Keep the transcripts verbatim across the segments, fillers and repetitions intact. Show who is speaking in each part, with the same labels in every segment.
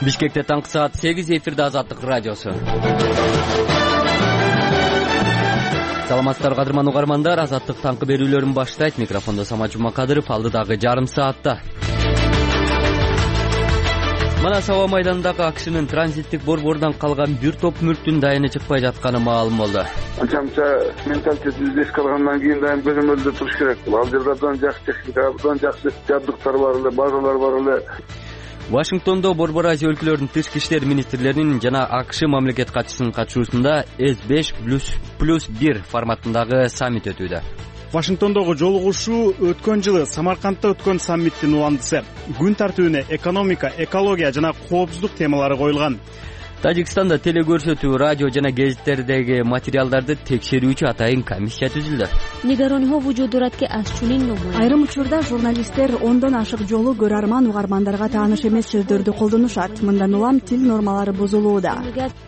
Speaker 1: Бишкекте таңкы саат сегиз, эфирде Азаттык радиосу. Саламатсыздар кадырман угармандар, Азаттык таңкы берүүлөрүн баштайт. Микрофондо Самат Жумакадыров, алдыдагы жарым саатта. Мана Сава майданындагы акшынын транзиттик борбордон калган бир топ мүлктүн дайыны чыкпай жатканы маалым болду.
Speaker 2: Анча менталитетибизди эске алгандан кийин дайым көзөмөлдө туруш керек. Ал жерде абдан жакшы техника, абдан жакшы жабдыктар бар эле, базалар бар эле.
Speaker 1: Вашингтондо Борбор Азия өлкөлөрүнүн тышкы иштер министрлеринин жана АКШ мамлекет катчысынын катышуусунда эс беш плюс бир форматындагы саммит өтүүдө.
Speaker 3: Вашингтондогу жолугушуу өткөн жылы Самаркандда өткөн саммиттин уландысы. Күн тартүүнө экономика, экология жана коопсуздук темалары коюлган.
Speaker 1: Тажикстанда телекөрсөтүү, радио жана гезиттердеги материалдарды текшерүүчү атайын комиссия түзүлдү.
Speaker 4: Айрым учурда журналисттер ондон ашык жолу көрөрман угармандарга тааныш эмес сөздөрдү колдонушат. Мындан улам тил нормалары бузулууда.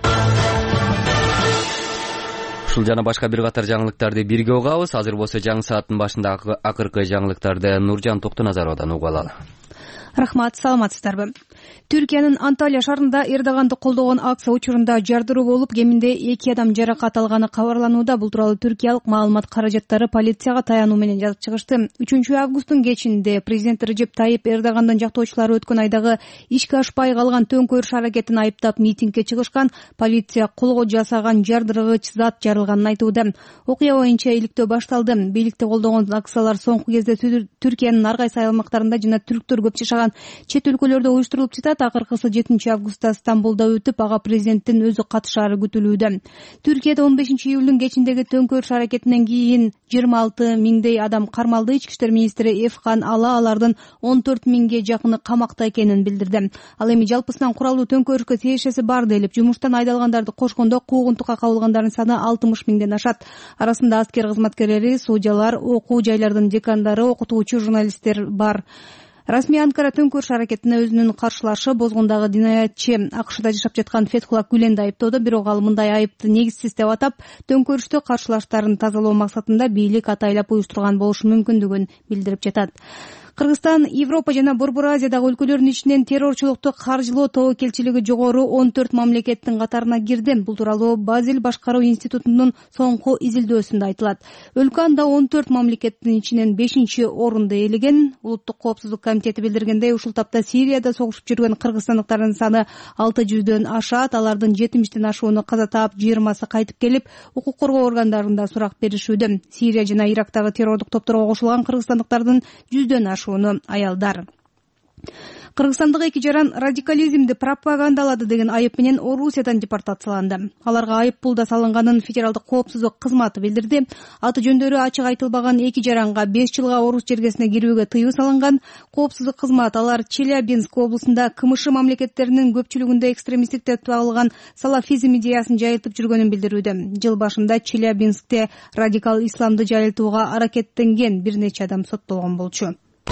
Speaker 1: Ушул жана башка бир катар жаңылыктарды бирге угабыз. Азыр болсо жаңы сааттын башындагы акыркы жаңылыктарды Нуржан Токтоназаровдон угуп алалы.
Speaker 5: Рахмат, саламатсыздарбы? Түркиянын Анталия шаарында Эрдоганды колдогон акция учурунда жардыруу болуп, кеминде эки адам жаракат алганы кабарланууда. Бул тууралуу түркиялык маалымат каражаттары полицияга таянуу менен жазып чыгышты. үчүнчү августтун кечинде президент Режеп Тайип Эрдогандын жактоочулары өткөн айдагы ишке ашпай калган төңкөрүш аракетин айыптап митингге чыгышкан. Полиция колго жасаган жардыргыч зат жарылганын айтууда. Окуя боюнча иликтөө башталды. Бийликти колдогон акциялар соңку кезде Түркиянын ар кайсы аймактарында жана түрктөр көп жашаган чет өлкөлөрдө уюштурулуп жатат. Акыркысы жетинчи августта Стамбулда өтүп, ага президенттин өзү катышаары күтүлүүдө. Түркияда он бешинчи июлдун кечиндеги төңкөрүш аракетинен кийин жыйырма алты миңдей адам кармалды. Ички иштер министри Эфкан Ала алардын он төрт миңге жакыны камакта экенин билдирди. Ал эми жалпысынан куралуу төңкөрүшкө тиешеси бар делип, жумуштан айдалгандарды кошкондо куугунтукка кабылгандардын саны алтымыш миңден ашат. Арасында аскер кызматкерлери, судьялар, окуу жайлардын декандары, окутуучу, журналисттер бар. Расмий Анкара төңкөрүш аракетине өзүнүн каршылашы, бозгундагы динаятчы АКШда жашап жаткан Фетхулла Гүленди айыптоодо. Бирок ал мындай айыпты негизсиз деп атап, төңкөрүштө каршылаштарын тазалоо максатында бийлик атайлап уюштурган болушу мүмкүндүгүн билдирип жатат. Кыргызстан Европа жана Борбор Азиядагы өлкөлөрдүн ичинен террорчулукту каржылоо тобокелчилиги жогору он төрт мамлекеттин катарына кирди. Бул тууралуу Базель башкаруу институтунун соңку изилдөөсүндө айтылат. Өлкө анда он төрт мамлекеттин ичинен бешинчи орунду ээлеген. Улуттук коопсуздук комитети билдиргендей, ушул тапта Сирияда согушуп жүргөн кыргызстандыктардын саны алты жүздөн ашат. Алардын жетимиштен ашууну каза таап, жыйырмасы кайтып келип, укук коргоо органдарында сурак беришүүдө. Сирия жана Ирактагы террордук топторго кошулган кыргызстандыктардын жүздөн ашууну аялдар. Кыргызстандык эки жаран радикализмди пропагандалады деген айып менен Орусиядан депортацияланды. Аларга айып пул да салынганын Федералдык коопсуздук кызматы билдирди. Аты жөндөрү ачык айтылбаган эки жаранга беш жылга орус жергесине кирүүгө тыюу салынган. Коопсуздук кызмат алар Челябинск облусунда КМШ мамлекеттеринин көпчүлүгүндө экстремисттик деп табылган салафизм идеясын жайылтып жүргөнүн билдирүүдө. Жыл башында Челябинскте радикал исламды жайылтууга аракеттенген бир нече адам соттолгон болчу.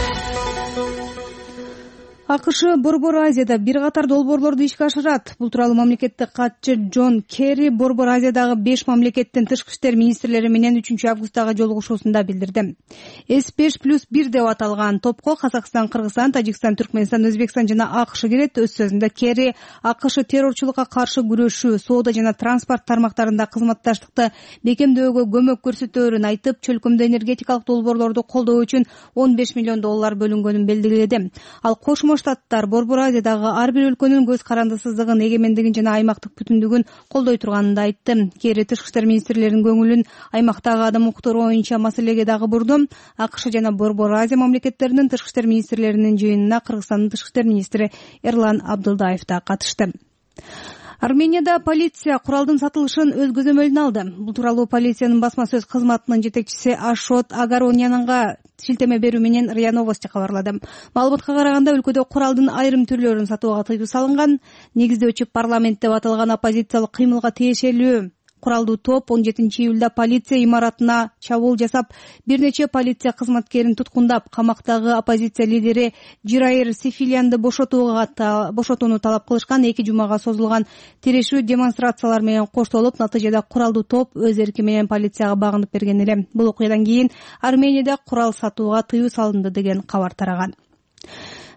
Speaker 5: АКШ Борбор Азияда бир катар долбоорлорду ишке ашырат. Бул тууралуу мамлекеттик катчы Джон Керри Борбор Азиядагы беш мамлекеттин тышкы иштер министрлери менен үчүнчү августтагы жолугушуусунда билдирди. эс беш плюс бир деп аталган топко Казакстан, Кыргызстан, Тажикстан, Түркмөнстан, Өзбекстан жана АКШ кирет. Өз сөзүндө Керри АКШ террорчулукка каршы күрөшүү, соода жана транспорт тармактарында кызматташтыкты бекемдөөгө көмөк көрсөтөөрүн айтып, чөлкөмдө энергетикалык долбоорлорду колдоо үчүн он беш миллион доллар бөлүнгөнүн белгиледи. Ал Кошмо Штаттар Борбор Азиядагы ар бир өлкөнүн көз карандысыздыгын, эгемендигин жана аймактык бүтүндүгүн колдой турганын да айтты. Керри тышкы иштер министрлеринин көңүлүн аймактагы адам укуктары боюнча маселеге дагы бурду. АКШ жана Борбор Азия мамлекеттеринин тышкы иштер министрлеринин жыйынына Кыргызстандын тышкы иштер министри Эрлан Абдылдаев да катышты. Арменияда полиция куралдын сатылышын өз көзөмөлүнө алды. Бул тууралуу полициянын басма сөз кызматынын жетекчиси Ашот Агаронянга шилтеме берүү менен РИА Новости кабарлады. Маалыматка караганда, өлкөдө куралдын айрым түрлөрүн сатууга тыюу салынган. Негиздөөчү парламент деп аталган оппозициялык кыймылга тиешелүү куралдуу топ он жетинчи июлда полиция имаратына чабуул жасап, бир нече полиция кызматкерин туткундап, камактагы оппозиция лидери Жираир Сефилянды бошотууга бошотууну талап кылышкан. Эки жумага созулган тирешүү демонстрациялар менен коштолуп, натыйжада куралдуу топ өз эрки менен полицияга багынып берген эле. Бул окуядан кийин Арменияда курал сатууга тыюу салынды деген кабар тараган.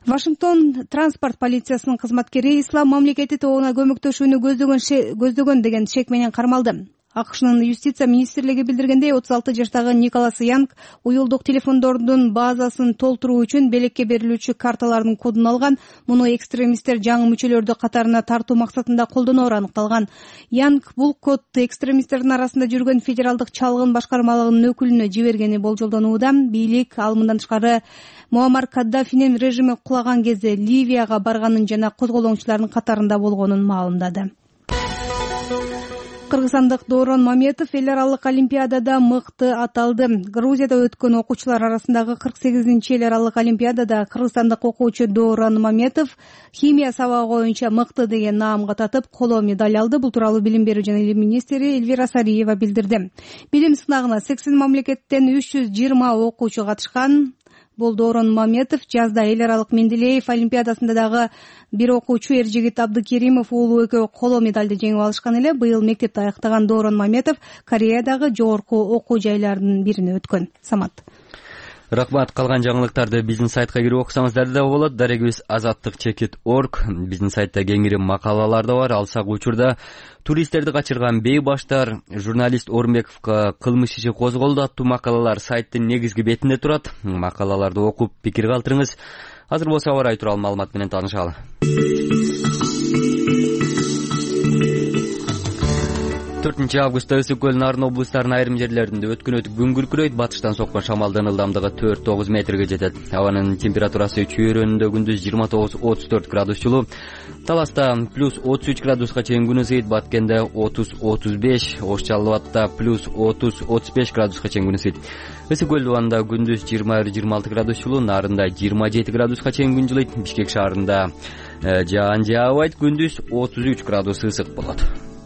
Speaker 5: Вашингтон транспорт полициясынын кызматкери ислам мамлекети тобуна көмөктөшүүнү көздөгөн көздөгөн деген шек менен кармалды. АКШнын юстиция министрлиги билдиргендей, отуз алты жаштагы Николас Янг уюлдук телефондордун базасын толтуруу үчүн белекке берилүүчү карталардын кодун алган. Муну экстремисттер жаңы мүчөлөрдү катарына тартуу максатында колдоноору аныкталган. Янг бул кодду экстремисттердин арасында жүргөн федералдык чалгын башкармалыгынын өкүлүнө жибергени болжолдонууда. Бийлик ал мындан тышкары Муаммар Каддафинин режими кулаган кезде Ливияга барганын жана козголоңчулардын катарында болгонун маалымдады. Кыргызстандык Доорон Маметов эл аралык олимпиадада мыкты аталды. Грузияда өткөн окуучулар арасындагы кырк сегизинчи эл аралык олимпиадада кыргызстандык окуучу Доорон Маметов химия сабагы боюнча мыкты деген наамга татып, коло медаль алды. Бул тууралуу билим берүү жана илим министри Эльвира Сариева билдирди. Билим сынагына сексен мамлекеттен үч жүз жыйырма окуучу катышкан. Бул Доорон Маметов жазда эл аралык Менделеев олимпиадасында дагы бир окуучу Эржигит Абдыкеримов уулу экөө коло медалды жеңип алышкан эле. Быйыл мектепти аяктаган Доорон Маметов Кореядагы жогорку окуу жайларынын бирине өткөн. Самат.
Speaker 1: Рахмат. Калган жаңылыктарды биздин сайтка кирип окусаңыздар да болот. Дарегибиз азаттык чекит точка орг. Биздин сайтта кеңири макалалар да бар. Алсак учурда туристтерди качырган бейбаштар, журналист Орунбековго кылмыш иши козголду аттуу макалалар сайттын негизги бетинде турат. Макалаларды окуп пикир калтырыңыз. Азыр болсо аба ырайы тууралуу маалымат менен таанышалы. төртүнчү августта ысык көл Нарын облустарынын айрым жерлеринде өткөн өтүп күн күркүрөйт. Батыштан соккон шамалдын ылдамдыгы төрт тогуз метрге жетет. Абанын температурасы чүйөрөнүндө күндүз жыйырма тогуз отуз төрт градус жылуу. Таласта плюс отуз үч градуска чейин күн ысыйт. Баткенде отуз отуз беш, Ош Жалал абадта плюс отуз отуз беш градуска чейин күн ысыйт. Ысык көл Дубанда күндүз жыйырма бир жыйырма алты градус жылуу, Нарында жыйырма жети градуска чейин күн жылыйт. Бишкек шаарында жаан жаабайт, күндүз отуз үч градус ысык болот.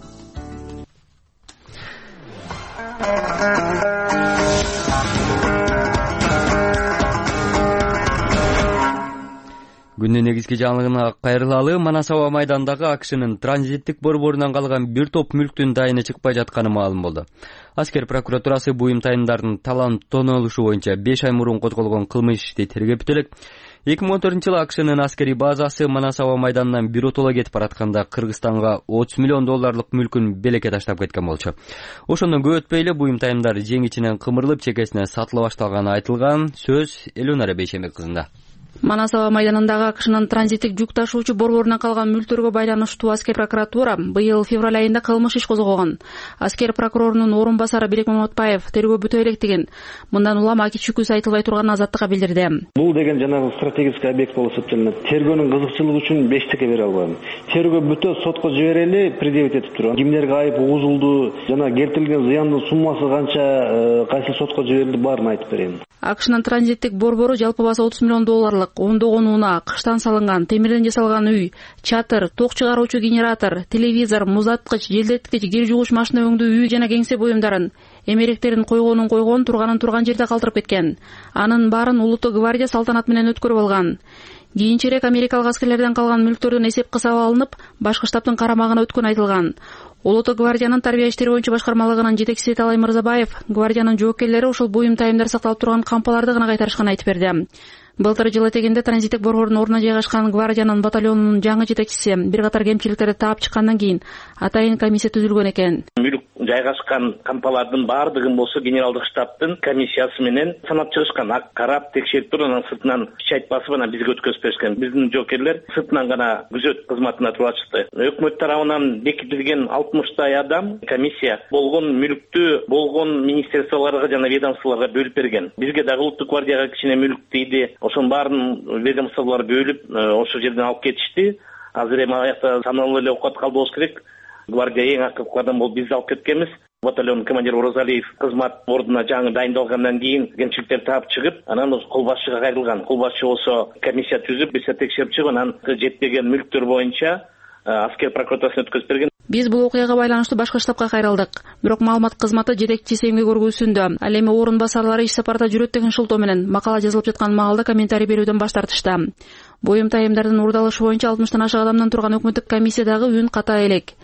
Speaker 1: Күндүн негизги жаңылыгына кайрылалы. Манас аба майданындагы АКШнын транзиттик борборунан калган бир топ мүлктүн дайыны чыкпай жатканы маалым болду. Аскер прокуратурасы буюм тайындардын талант тонолушу боюнча беш ай мурун козголгон кылмыш ишти тергеп бүтөлөк. эки миң он төртүнчү жылы АКШнын аскери базасы Манас аба майданынан биротоло кетип баратканда Кыргызстанга отуз миллион долларлык мүлкүн белекке таштап кеткен болчу. Ошондон көп өтпөй эле буюм тайымдар жең ичинен кымырылып чекесине сатыла башталганы айтылган. Сөз Элюнара Бейшембек кызында.
Speaker 6: Манас аба майданындагы АКШнын транзиттик жүк ташуучу борборунан калган мүлктөргө байланыштуу аскер прокуратура быйыл февраль айында кылмыш иш козгогон. Аскер прокурорунун орун басары Белек Маматбаев тергөө бүтө электигин, мындан улам аки чүкүс айтылбай турганын Азаттыкка билдирди.
Speaker 7: Бул деген жанагы стратегический объект болуп эсептелет. Тергөөнүн кызыкчылыгы үчүн бештикке бере албайм. Тергөө бүтө сотко жиберели, предъявить этип турам. Кимдерге айып угузулду, жана келтирилген зыяндын суммасы канча, кайсы сотко жиберилди, баарын айтып берейин.
Speaker 6: АКШнын транзиттик борбору жалпы баасы отуз миллион долларлык ондогон унаа, кыштан салынган, темирден жасалган үй, чатыр, ток чыгаруучу генератор, телевизор, музаткыч, желдеткич, кир жуугуч машина өңдүү үй жана кеңсе буюмдарын, эмеректерин койгонун койгон, турганын турган жерде калтырып кеткен. Анын баарын Улуттук гвардия салтанат менен өткөрүп алган. Кийинчерээк америкалык аскерлерден калган мүлктөрдүн эсеп кысабы алынып, башкы штабтын карамагына өткөн айтылган. Улуттук гвардиянын тарбия иштери боюнча башкармалыгынын жетекчиси Талай Мырзабаев гвардиянын жоопкерлери ушул буюм тайымдар сакталып турган кампаларды гана кайтарышканын айтып берди. Былтыр жыл этегинде транзиттик борбордун ордуна жайгашкан гвардиянын батальонунун жаңы жетекчиси бир катар кемчиликтерди таап чыккандан кийин атайын комиссия түзүлгөн экен.
Speaker 8: Мүлк жайгашкан кампалардын баардыгын болсо генералдык штабтын комиссиясы менен санап чыгышкан, карап текшерип туруп, анан сыртынан печать басып анан бизге өткөзүп беришкен. Биздин жоокерлер сыртынан гана күзөт кызматына туруп атышты. Өкмөт тарабынан бекитилген алтымыштай адам комиссия болгон мүлктү болгон министерстволорго жана ведомстволорго бөлүп берген. Бизге дагы Улуттук гвардияга кичине мүлк тийди. Ошонун баарын ведомстволор бөлүп ошол жерден алып кетишти. Азыр эми аякта саналуу эле окуп калбош керек. Гвардия эң акылдуу адам болуп бизди алып кеткенбиз. Батальон командиры Орозалиев кызмат ордуна жаңы дайындалгандан кийин кемчиликтерди таап чыгып, анан кол башчыга кайрылган. Кол башчы болсо комиссия түзүп, биз текшерип чыгып, анан жетпеген мүлктөр боюнча аскер прокуратурасына өткөзүп берген.
Speaker 6: Биз бул окуяга байланыштуу башкы штабка кайрылдык. Бирок маалымат кызматы жетекчиси эмгек көргүзүндө, ал эми орун басарлары иш сапарда жүрөт деген шылтоо менен макала жазылып жаткан маалда комментарий берүүдөн баш тартышты. Буюм тайымдардын урдалышы боюнча алтымыштан ашык адамдан турган өкмөттүк комиссия дагы үн ката элек.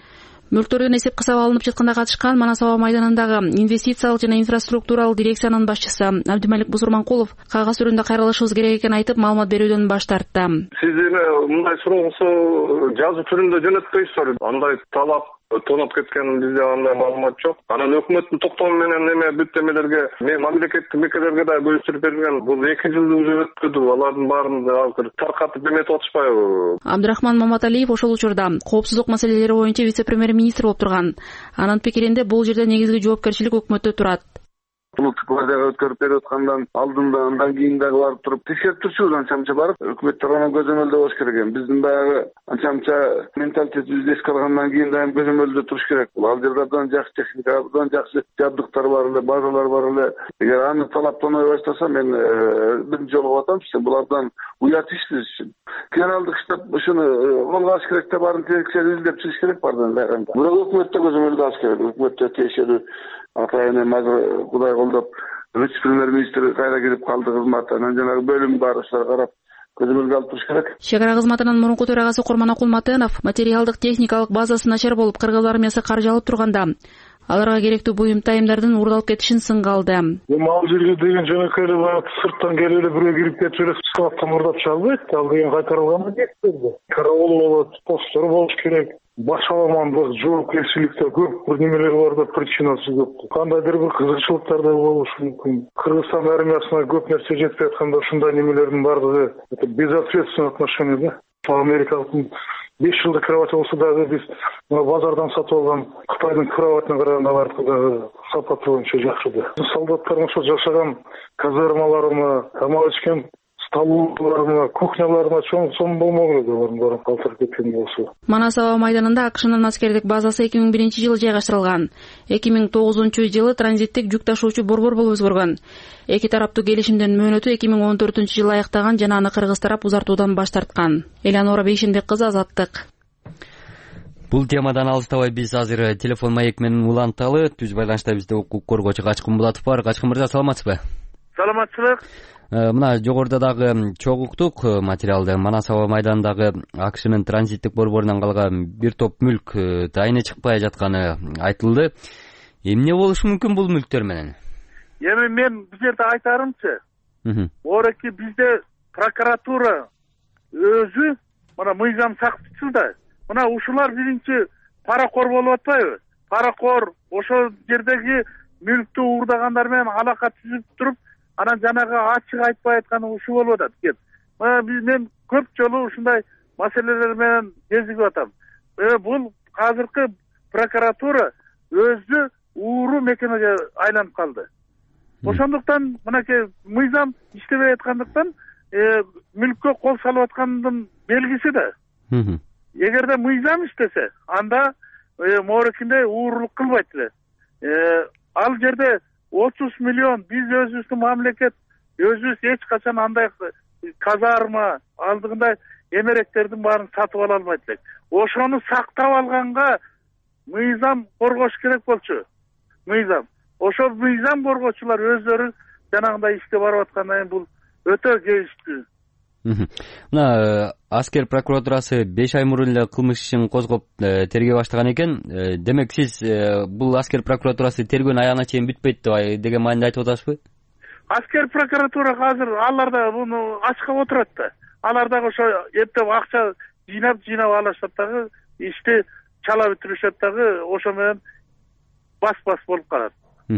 Speaker 6: мүлктөрдөн эсеп кысап алынып жатканда катышкан Манас аба майданындагы инвестициялык жана инфраструктуралык дирекциянын башчысы Абдималик Бузурманкулов кагаз түрүндө кайрылышыбыз керек экенин айтып маалымат берүүдөн баш тартты.
Speaker 2: Сиз эми мындай суроосу жазуу түрүндө жөнөтпөйсүздөр. Андай талап тонап кеткен бизде андай маалымат жок. Анан өкмөттүн токтому менен эме бүт эмелерге мен мамлекеттик мекемелерге да көчүрүп берген. Бул эки жылды уже өткөрдү. Алардын баарын таркатып эметип атышпайбы?
Speaker 6: Абдырахман Маматалиев ошол учурда коопсуздук маселелери боюнча вице-премьер-министр болуп турган. Анын пикиринде бул жерде негизги жоопкерчилик өкмөттө турат.
Speaker 2: Улуттук гвардияга өткөрүп берип аткандан алдында андан кийин дагы барып туруп текшерип турчубуз, анча-мынча барып өкмөттөр анан көзөмөлдөө болуш керек экен. Биздин баягы анча-мынча менталитетибизди эске алгандан кийин дайым көзөмөлдөө туруш керек. Ал жерде абдан жакшы техника, абдан жакшы жабдыктар бар эле, базалар бар эле. Эгер аны талаптанбай баштаса, мен биринчи жолу атам сизден, бул абдан уят иш биз үчүн. Генералдык штаб ушуну колго алыш керек деп баарын текшерип изилдеп чыгыш керек баардан баары. Бирок өкмөттө көзөмөлдөө алыш керек. Өкмөттө тиешелүү атайын эми азыр Кудай колдоп вице-премьер-министр кайра кирип калды кызматына. Анан жанагы бөлүм бар ошолор карап көзөмөлгө алып туруш керек.
Speaker 6: Чек ара кызматынын мурунку төрагасы Курманакул Матенов материалдык техникалык базасы начар болуп кыргыз армиясы каржы алып турганда аларга керектүү буюм тайымдардын уурдалып кетишин сынга алды.
Speaker 9: Эми ал жерге деген жанакай эле сырттан келип эле бирөө кирип кетип эле складтан уурдап чалбайт. Ал деген кайтарылганбы дейсиздерби? Караул болот, посттор болуш керек. Башаламандык, жоопкерчиликте көп бир немелер бар да, причинасы көп. Кандайдыр бир кызыкчылыктар да болушу мүмкүн. Кыргызстан армиясына көп нерсе жетпей атканда ушундай немелердин баардыгы это безответственное отношение да. Америкалык беш жылдык кровать болсо дагы биз базардан сатып алган Кытайдын кроватына караганда алардыкы дагы сапаты боюнча жакшы да. Солдаттардын ошо жашаган казармаларына, тамак ичкен столовыйларына, кухняларына чоң-чоң болмок эле алардын баарын калтырып кеткен болсо.
Speaker 6: Манас аба майданында АКШнын аскердик базасы эки миң биринчи жылы жайгаштырылган. эки миң тогузунчу жылы транзиттик жүк ташуучу борбор болуп өзгөргөн. Эки тараптуу келишимдин мөөнөтү эки миң он төртүнчү жылы аяктаган жана аны кыргыз тарап узартуудан баш тарткан. Элеонора Бейшенбек кызы, Азаттык.
Speaker 1: Бул темадан алыстабай биз азыр телефон маек менен уланталы. Түз байланышта бизде укук коргоочу Качкын Булатов бар. Качкын мырза, саламатсызбы?
Speaker 2: Саламатчылык.
Speaker 1: Мына жогоруда дагы чогуу уктук материалды. Манас аба майданындагы АКШнын транзиттик борборунан калган бир топ мүлк тайыны чыкпай жатканы айтылды. Эмне болушу мүмкүн бул мүлктөр менен?
Speaker 10: Эми мен бул жерде айтарымчы, оректи бизде прокуратура өзү мына мыйзам сактчыл да. Мына ушулар биринчи паракор болуп атпайбы? Паракор ошол жердеги мүлктү уурдагандар менен алака түзүп туруп, анан жанагы ачык айтпай атканы ушу болуп атат экен. Мен көп жолу ушундай маселелер менен кезигип атам. Бул азыркы прокуратура өзү ууруу мекемеге айланып калды. Ошондуктан мынакей мыйзам иштебей аткандыктан мүлккө кол салып аткандын белгиси да. Эгерде мыйзам иштесе, анда моорекинде уурулук кылбайт эле. Ал жерде отуз миллион биз өзүбүздүн мамлекет өзүбүз эч качан андай казарма алдыгындай эмеректердин баарын сатып ала албайт элек. Ошону сактап алганга мыйзам коргош керек болчу. Мыйзам. Ошол мыйзам коргоочулар өздөрү жанагындай ишке барып аткандан кийин бул өтө кейиштүү.
Speaker 1: Мына аскер прокуратурасы беш ай мурун эле кылмыш ишин козгоп тергөө баштаган экен. Демек сиз бул аскер прокуратурасы тергөөнүн аягына чейин бүтпөйт деген мааниде айтып атасызбы?
Speaker 10: Аскер прокуратура азыр алар да буну ачкап отурат да. Алар дагы ошо эптеп акча жыйнап жыйнап алышат дагы, ишти чала бүтүрүшөт дагы, ошо менен бас-бас болуп калат.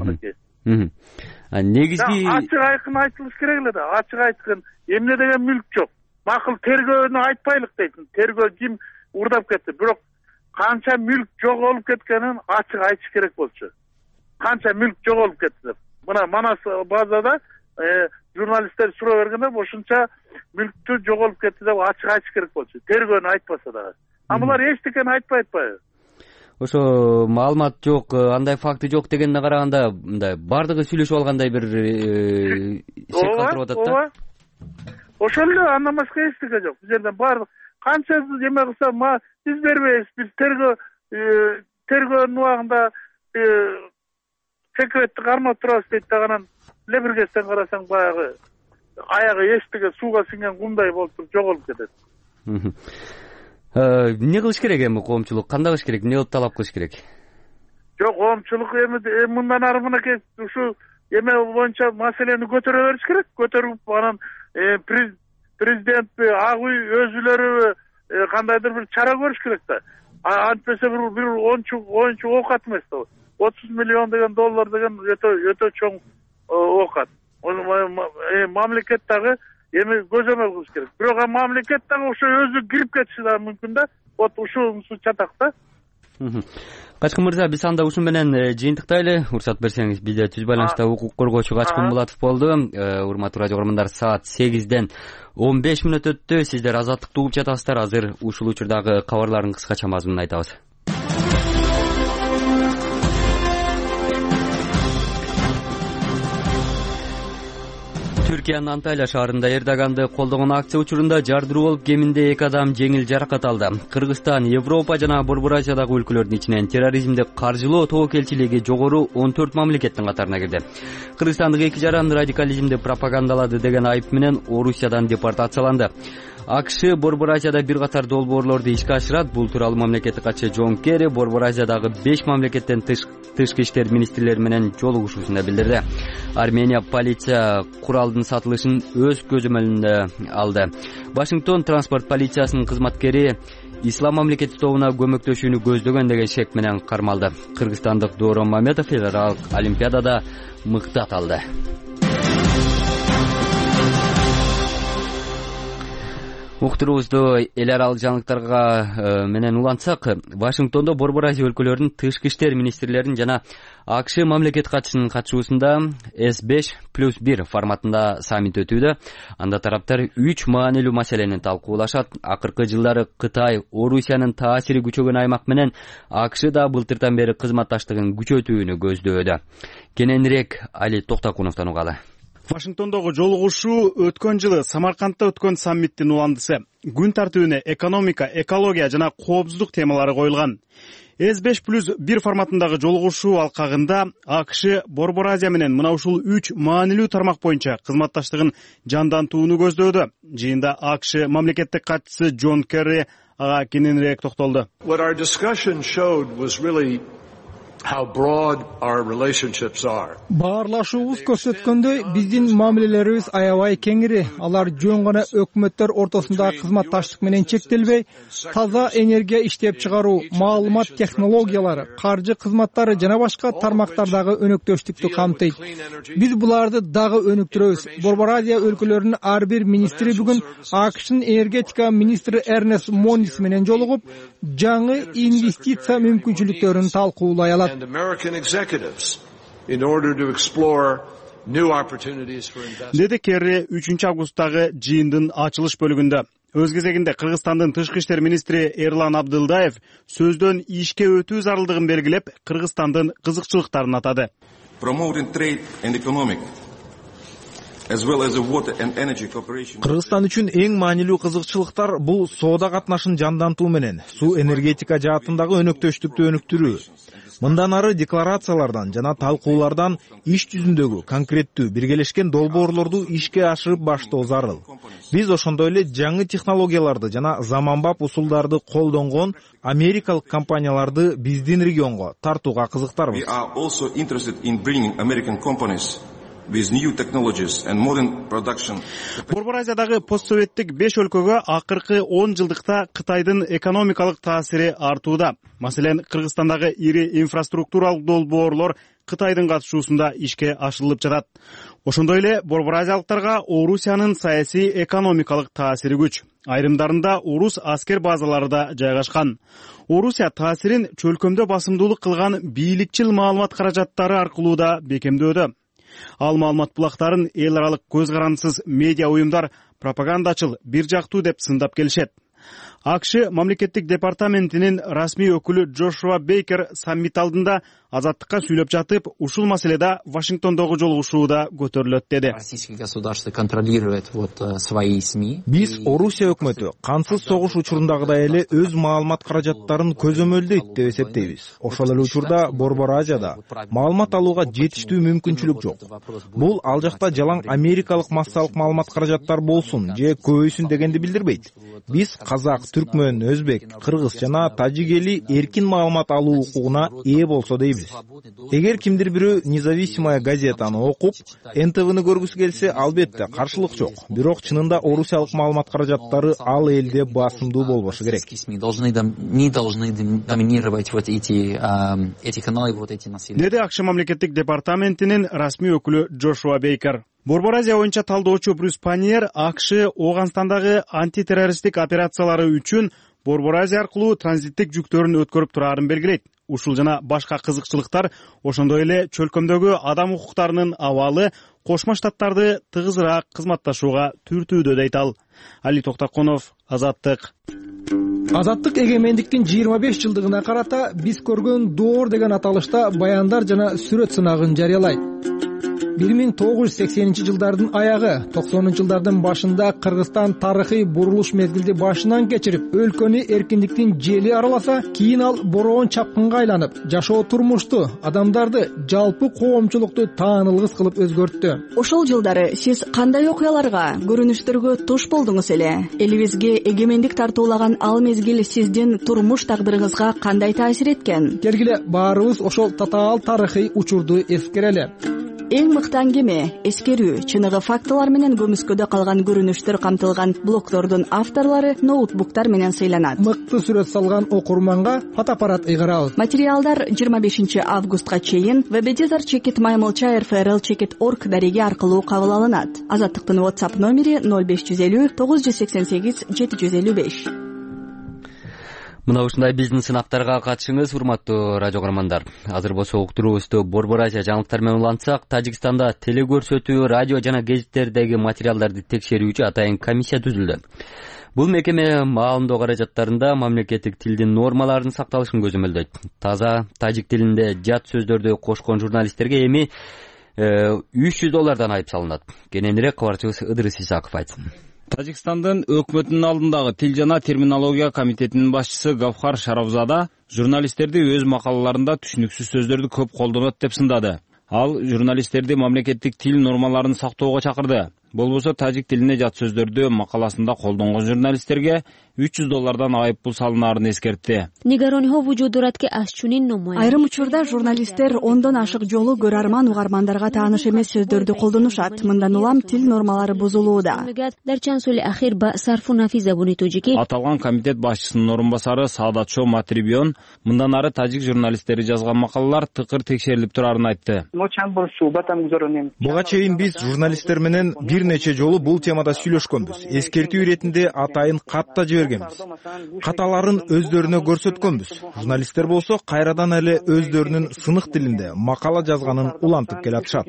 Speaker 1: Негизги
Speaker 10: ачык айкын айтылыш керек эле да. Ачык айткан эмне деген мүлк жок. Макул тергөөнү айтпайлык дейсиң. Тергөө ким уурдап кетти. Бирок канча мүлк жоголуп кеткенин ачык айтыш керек болчу. Канча мүлк жоголуп кетти деп. Мына Манас базада журналисттер суроо бергенде ошонча мүлктү жоголуп кетти деп ачык айтыш керек болчу. Тергөөнү айтпаса дагы. А булар эчтекени айтпай атпайбы?
Speaker 1: Ошо маалымат жок, андай факты жок дегенде караганда, мындай бардыгы сүйлөшүп алгандай бир шек калтырып атат да.
Speaker 10: Ошол эле, андан башка эчтеке жок. Бул жерден бардык канча эме кылса, биз бербейбиз, биз тергөө тергөөнүн убагында секретти кармап турабыз дейт да, анан эле бир кезден карасаң баягы аягы эчтеке сууга сиңген кумдай болуп туруп жоголуп кетет.
Speaker 1: эмне кылыш керек эми коомчулук, кандай кылыш керек, эмне кылып талап кылыш керек?
Speaker 10: Жок, коомчулук эми мындан ары мынакей ушу эме боюнча маселени көтөрө бериш керек. Көтөрүп анан президент, ак үй өзүлөрү кандайдыр бир чара көрүш керек да. Антпесе бир ончу ончу оокат эмес да. отуз миллион деген доллар деген өтө өтө чоң оокат. Мамлекет дагы эми көзөмөл кылыш керек. Бирок мамлекет дагы ошо өзү кирип кетиши да мүмкүн да. Вот ушунусу чатакта.
Speaker 1: Качкын мырза, биз анда ушун менен жыйынтыктайлы. Уруксат берсеңиз, бизде түз байланышта укук коргоочу Качкын Булатов болду. Урматтуу радио көрөрмандар, саат сегизден он беш мүнөт өттү. Сиздер Азаттыкты угуп жатасыздар. Азыр ушул учурдагы кабарлардын кыскача мазмунун айтабыз. Түркиянын Анталия шаарында Эрдоганды колдогон акция учурунда жардыруу болуп, кеминде эки адам жеңил жаракат алды. Кыргызстан, Европа жана Борбор Азиядагы өлкөлөрдүн ичинен терроризмди каржылоо тобокелчилиги жогору он төрт мамлекеттин катарына кирди. Кыргызстандык эки жаран радикализмди пропагандалады деген айып менен Орусиядан депортацияланды. АКШ Борбор Азияда бир катар долбоорлорду ишке ашырат. Бул тууралуу мамлекеттик катчы Джон Керри Борбор Азиядагы беш мамлекеттен тышкы иштер министрлери менен жолугушуусунда билдирди. Армения полиция куралдын сатылышын өз көзөмөлүндө алды. Вашингтон транспорт полициясынын кызматкери Ислам мамлекети тобуна көмөктөшүүнү көздөгөн деген шек менен кармалды. Кыргызстандык Доорон Маметов федералдык олимпиадада мыкты алды. Уктуруубузду эл аралык жаңылыктарга менен улантсак, Вашингтондо Борбор Азия өлкөлөрүнүн тышкы иштер министрлеринин жана АКШ мамлекет катчысынын катышуусунда эс беш плюс бир форматында саммит өтүүдө. Анда тараптар үч маанилүү маселени талкуулашат. Акыркы жылдары Кытай, Орусиянын таасири күчөгөн аймак менен АКШ да былтыртан бери кызматташтыгын күчөтүүнү көздөөдө. Кененирээк Али Токтокуновдон угалы.
Speaker 3: Вашингтондогу жолугушуу өткөн жылы Самаркандта өткөн саммиттин уландысы. Күн тартибине экономика, экология жана коопсуздук темалары коюлган. эс беш плюс бир форматындагы жолугушуу алкагында АКШ Борбор Азия менен мына ушул үч маанилүү тармак боюнча кызматташтыгын жандантууну көздөөдө. Жыйында АКШ мамлекеттик катчысы Джон Керри ага кененирээк токтолду.
Speaker 11: Баарлашуубуз көрсөткөндөй, биздин мамилелерибиз аябай кеңири. Алар жөн гана өкмөттөр ортосундагы кызматташтык менен чектелбей, таза энергия иштеп чыгаруу, маалымат технологиялары, каржы кызматтары жана башка тармактардагы өнөктөштүктү камтыйт. Биз буларды дагы өнүктүрөбүз. Борбор Азия өлкөлөрүнүн ар бир министри бүгүн АКШнын энергетика министри Эрнест Монис менен жолугуп, жаңы инвестиция мүмкүнчүлүктөрүн талкуулай алат.
Speaker 3: Деди Керри үчүнчү августтагы жыйындын ачылыш бөлүгүндө. Өз кезегинде Кыргызстандын тышкы иштер министри Эрлан Абдылдаев сөздөн ишке өтүү зарылдыгын белгилеп, Кыргызстандын кызыкчылыктарын атады.
Speaker 12: Кыргызстан үчүн эң маанилүү кызыкчылыктар бул соода катнашын жандантуу менен суу энергетика жаатындагы өнөктөштүктү өнүктүрүү. Мындан ары декларациялардан жана талкуулардан иш жүзүндөгү конкреттүү биргелешкен долбоорлорду ишке ашырып баштоо зарыл. Биз ошондой эле жаңы технологияларды жана заманбап усулдарды колдонгон америкалык компанияларды биздин регионго тартууга кызыктарбыз.
Speaker 3: Борбор Азиядагы постсоветтик беш өлкөгө акыркы он жылдыкта Кытайдын экономикалык таасири артууда. Маселен, Кыргызстандагы ири инфраструктуралык долбоорлор Кытайдын катышуусунда ишке ашырылып жатат. Ошондой эле Борбор Азиялыктарга Орусиянын саясий экономикалык таасири күч. Айрымдарында орус аскер базалары да жайгашкан. Орусия таасирин чөлкөмдө басымдуулук кылган бийликчил маалымат каражаттары аркылуу да бекемдөөдө. Ал маалымат булактарын эл аралык көз карандысыз медиа уюмдар пропагандачыл, бир жактуу деп сындап келишет. АКШ мамлекеттик департаментинин расмий өкүлү Джошуа Бейкер саммит алдында Азаттыкка сүйлөп жатып, ушул маселеде Вашингтондогу жолугушууда көтөрүлөт деди.
Speaker 12: Биз Орусия өкмөтү кансыз согуш учурундагыдай эле өз маалымат каражаттарын көзөмөлдөйт деп эсептейбиз. Ошол эле учурда Борбор Азияда маалымат алууга жетиштүү мүмкүнчүлүк жок. Бул ал жакта жалаң америкалык массалык маалымат каражаттар болсун же көбөйсүн дегенди билдирбейт. Биз казак, түркмөн, өзбек, кыргыз жана тажик эли эркин маалымат алуу укугуна ээ болсо дейбиз. Эгер кимдир бирөө независимая газетаны окуп, эн тэ вэни көргүсү келсе, албетте каршылык жок. Бирок чынында орусиялык маалымат каражаттары ал элде басымдуу болбошу керек.
Speaker 13: Не должны доминировать вот эти эти каналы, вот эти населения.
Speaker 3: Деди АКШ мамлекеттик департаментинин расмий өкүлү Джошуа Бейкер. Борбор Азия боюнча талдоочу Брюс Паньер АКШ Ооганстандагы антитеррористтик операциялары үчүн Борбор Азия аркылуу транзиттик жүктөрүн өткөрүп турарын белгилейт. Ушул жана башка кызыкчылыктар, ошондой эле чөлкөмдөгү адам укуктарынын абалы Кошмо Штаттарды тыгызыраак кызматташууга түртүүдө дейт ал. Али Токтоконов, Азаттык.
Speaker 11: Азаттык эгемендиктин жыйырма беш жылдыгына карата биз көргөн доор деген аталышта баяндар жана сүрөт сынагын жарыялайт. бир миң тогуз жүз сексенинчи жылдардын аягы, токсонунчу жылдардын башында Кыргызстан тарыхый бурулуш мезгилди башынан кечирип, өлкөнү эркиндиктин жели араласа, кийин ал бороон чапкынга айланып, жашоо турмушту, адамдарды, жалпы коомчулукту таанылгыс кылып өзгөрттү.
Speaker 4: Ошол жылдары сиз кандай окуяларга, көрүнүштөргө туш болдуңуз эле? Элибизге эгемендик тартуулаган ал мезгил сиздин турмуш тагдырыңызга кандай таасир эткен?
Speaker 11: Келгиле баарыбыз ошол татаал тарыхый учурду эскерели.
Speaker 4: Эң мыкты аңгеме, эскерүү, чыныгы фактылар менен көмүскөдө калган көрүнүштөр камтылган блогдордун авторлору ноутбуктар менен сыйланат.
Speaker 11: Мыкты сүрөт салган окурманга фотоаппарат ыйгарабыз.
Speaker 4: Материалдар жыйырма бешинчи августка чейин веб-эдитор чекит маймылча эр эф эр эл чекит точка орг дареги аркылуу кабыл алынат. Азаттыктын WhatsApp номери ноль беш жүз элүү тогуз жүз сексен сегиз жети жүз элүү беш.
Speaker 1: Мына ушундай биздин сынаптарга катышыңыз, урматтуу радио көрөрмандар. Азыр болсо уктуруубузду Борбор Азия жаңылыктары менен улантсак, Тажикстанда телекөрсөтүү, радио жана гезиттердеги материалдарды текшерүүчү атайын комиссия түзүлдү. Бул мекеме маалымдоо каражаттарында мамлекеттик тилдин нормаларынын сакталышын көзөмөлдөйт. Таза тажик тилинде жат сөздөрдү кошкон журналисттерге эми үч жүз доллардан айып салынат. Кененирээк кабарчыбыз Ыдырыс Исаков айтсын.
Speaker 14: Тажикстандын өкмөтүнүн алдындагы тил жана терминология комитетинин башчысы Гавхар Шаравзада журналисттерди өз макалаларында түшүнүксүз сөздөрдү көп колдонот деп сындады. Ал журналисттерди мамлекеттик тил нормаларын сактоого чакырды. Болбосо тажик тилине жат сөздөрдү макаласында колдонгон журналисттерге үч жүз доллардан айыппул салынаарын эскертти.
Speaker 4: Айрым учурда журналисттер ондон ашык жолу көрөрман угармандарга тааныш эмес сөздөрдү колдонушат. Мындан улам тил нормалары бузулууда.
Speaker 14: Аталган комитет башчысынын орун басары Саадатшо Матрибион мындан ары тажик журналисттери жазган макалалар тыкыр текшерилип турарын айтты.
Speaker 12: Буга чейин биз журналисттер менен бир нече жолу бул темада сүйлөшкөнбүз. Эскертүү иретинде атайын катта жибергенбиз. Каталарын өздөрүнө көрсөткөнбүз. Журналисттер болсо кайрадан эле өздөрүнүн сынык тилинде макала жазганын улантып келатышат.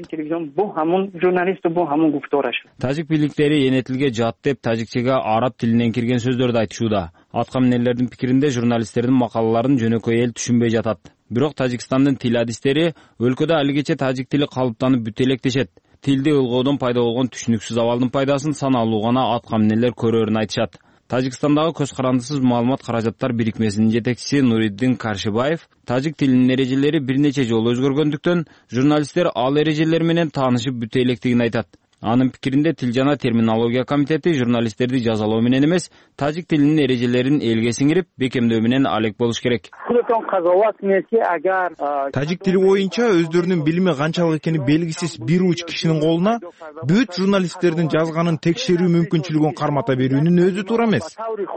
Speaker 14: Тажик бийликтери эне тилге жат деп тажикчеге араб тилинен кирген сөздөрдү айтышууда. Аткаминерлердин пикиринде журналисттердин макалаларын жөнөкөй эл түшүнбөй жатат. Бирок Тажикстандын тил адистери өлкөдө алигече тажик тили калыптанып бүтө электешет. Тилди ылгоодон пайда болгон түшүнүксүз абалдын пайдасын саналуу гана аткаминерлер көрөрүн айтышат. Тажикстандагы көз карандысыз маалымат каражаттар бирикмесинин жетекчиси Нуриддин Каршыбаев тажик тилинин эрежелери бир нече жолу өзгөргөндүктөн журналисттер ал эрежелер менен таанышып бүтө электигин айтат. Анын пикиринде тил жана терминология комитети журналисттерди жазалоо менен эмес, тажик тилинин эрежелерин элге сиңирип, бекемдөө менен алек болуш керек.
Speaker 12: Тажик тили боюнча өздөрүнүн билими канчалык экени белгисиз бир уч кишинин колуна бүт журналисттердин жазганын текшерүү мүмкүнчүлүгүн кармата берүүнүн өзү туура эмес.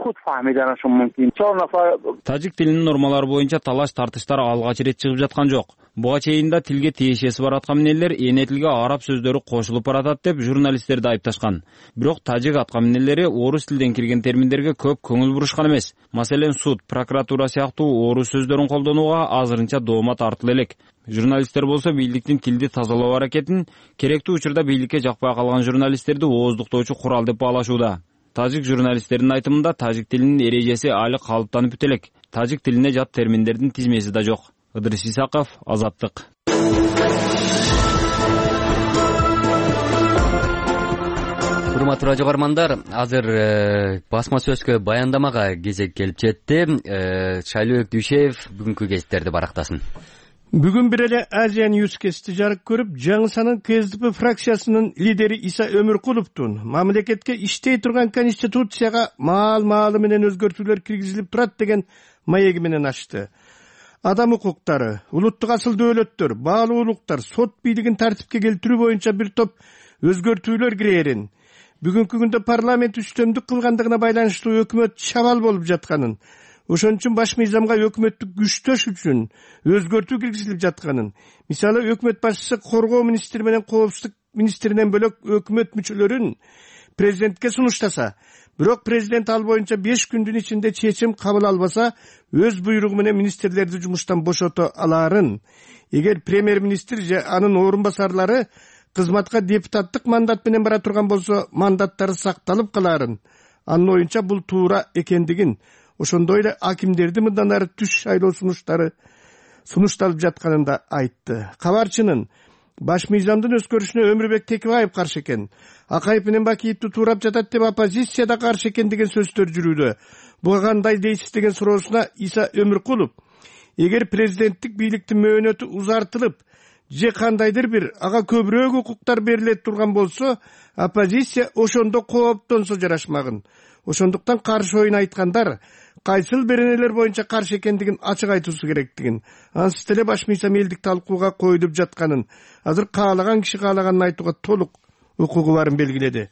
Speaker 14: Тажик тилинин нормалары боюнча талаш тартыштар алгач ирет чыгып жаткан жок. Буга чейин да тилге тиешеси бар аткаминерлер эне тилге араб сөздөрү кошулуп баратат деп журналисттерди айыпташкан. Бирок тажик аткаминерлери орус тилден кирген терминдерге көп көңүл бурушкан эмес. Маселен, суд, прокуратура сыяктуу орус сөздөрүн колдонууга азырынча доомат артыла элек. Журналисттер болсо бийликтин тилди тазалоо аракетин керектүү учурда бийликке жакпай калган журналисттерди ооздуктоочу курал деп баалашууда. Тажик журналисттеринин айтымында тажик тилинин эрежеси али калыптанып бүтө элек. Тажик тилине жат терминдердин тизмеси да жок. Ыдырыс Исаков, Азаттык.
Speaker 1: Урматтуу радио көрөрмандар, азыр басма сөзгө баяндамага кезек келип жетти. Шайлообек Дүйшеев бүгүнкү гезиттерди барактасын.
Speaker 15: Бүгүн бир эле Азия News кести жарык көрүп, жаңысанын КСДП фракциясынын лидери Иса Өмүркуловдун мамлекетке иштей турган конституцияга маал-маалы менен өзгөртүүлөр киргизилип турат деген маеги менен ачты. Адам укуктары, улуттук асыл дөөлөттөр, баалуулуктар, сот бийлигин тартипке келтирүү боюнча бир топ өзгөртүүлөр кирээрин, бүгүнкү күндө парламент үстөмдүк кылгандыгына байланыштуу өкмөт чабал болуп жатканын, ошон үчүн баш мыйзамга өкмөттүк күчтөш үчүн өзгөртүү киргизилип жатканын, мисалы өкмөт башчысы коргоо министри менен коопсуздук министринен бөлөк өкмөт мүчөлөрүн президентке сунуштаса, бирок президент ал боюнча беш күндүн ичинде чечим кабыл албаса, өз буйругу менен министрлерди жумуштан бошото алаарын, эгер премьер-министр же анын орун басарлары кызматка депутаттык мандат менен бара турган болсо, мандаттары сакталып калаарын, анын оюнча бул туура экендигин, ошондой эле акимдерди мындан ары түш шайлоо сунуштары сунушталып жатканын да айтты. Кабарчынын баш мыйзамдын өзгөрүшүнө Өмүрбек Текебаев каршы экен, Акаев менен Бакиевди туурап жатат деп оппозиция да каршы экен деген сөздөр жүрүүдө. Буга кандай дейсиз деген суроосуна Иса Өмүркулов, эгер президенттик бийликтин мөөнөтү узартылып же кандайдыр бир ага көбүрөөк укуктар бериле турган болсо, оппозиция ошондо кооптонсо жарашмагын. Ошондуктан каршы оюн айткандар кайсыл беренелер боюнча каршы экендигин ачык айтуусу керектигин, ансыз деле баш мыйзам элдик талкууга коюлуп жатканын, азыр каалаган киши каалаганын айтууга толук укугу барын белгиледи.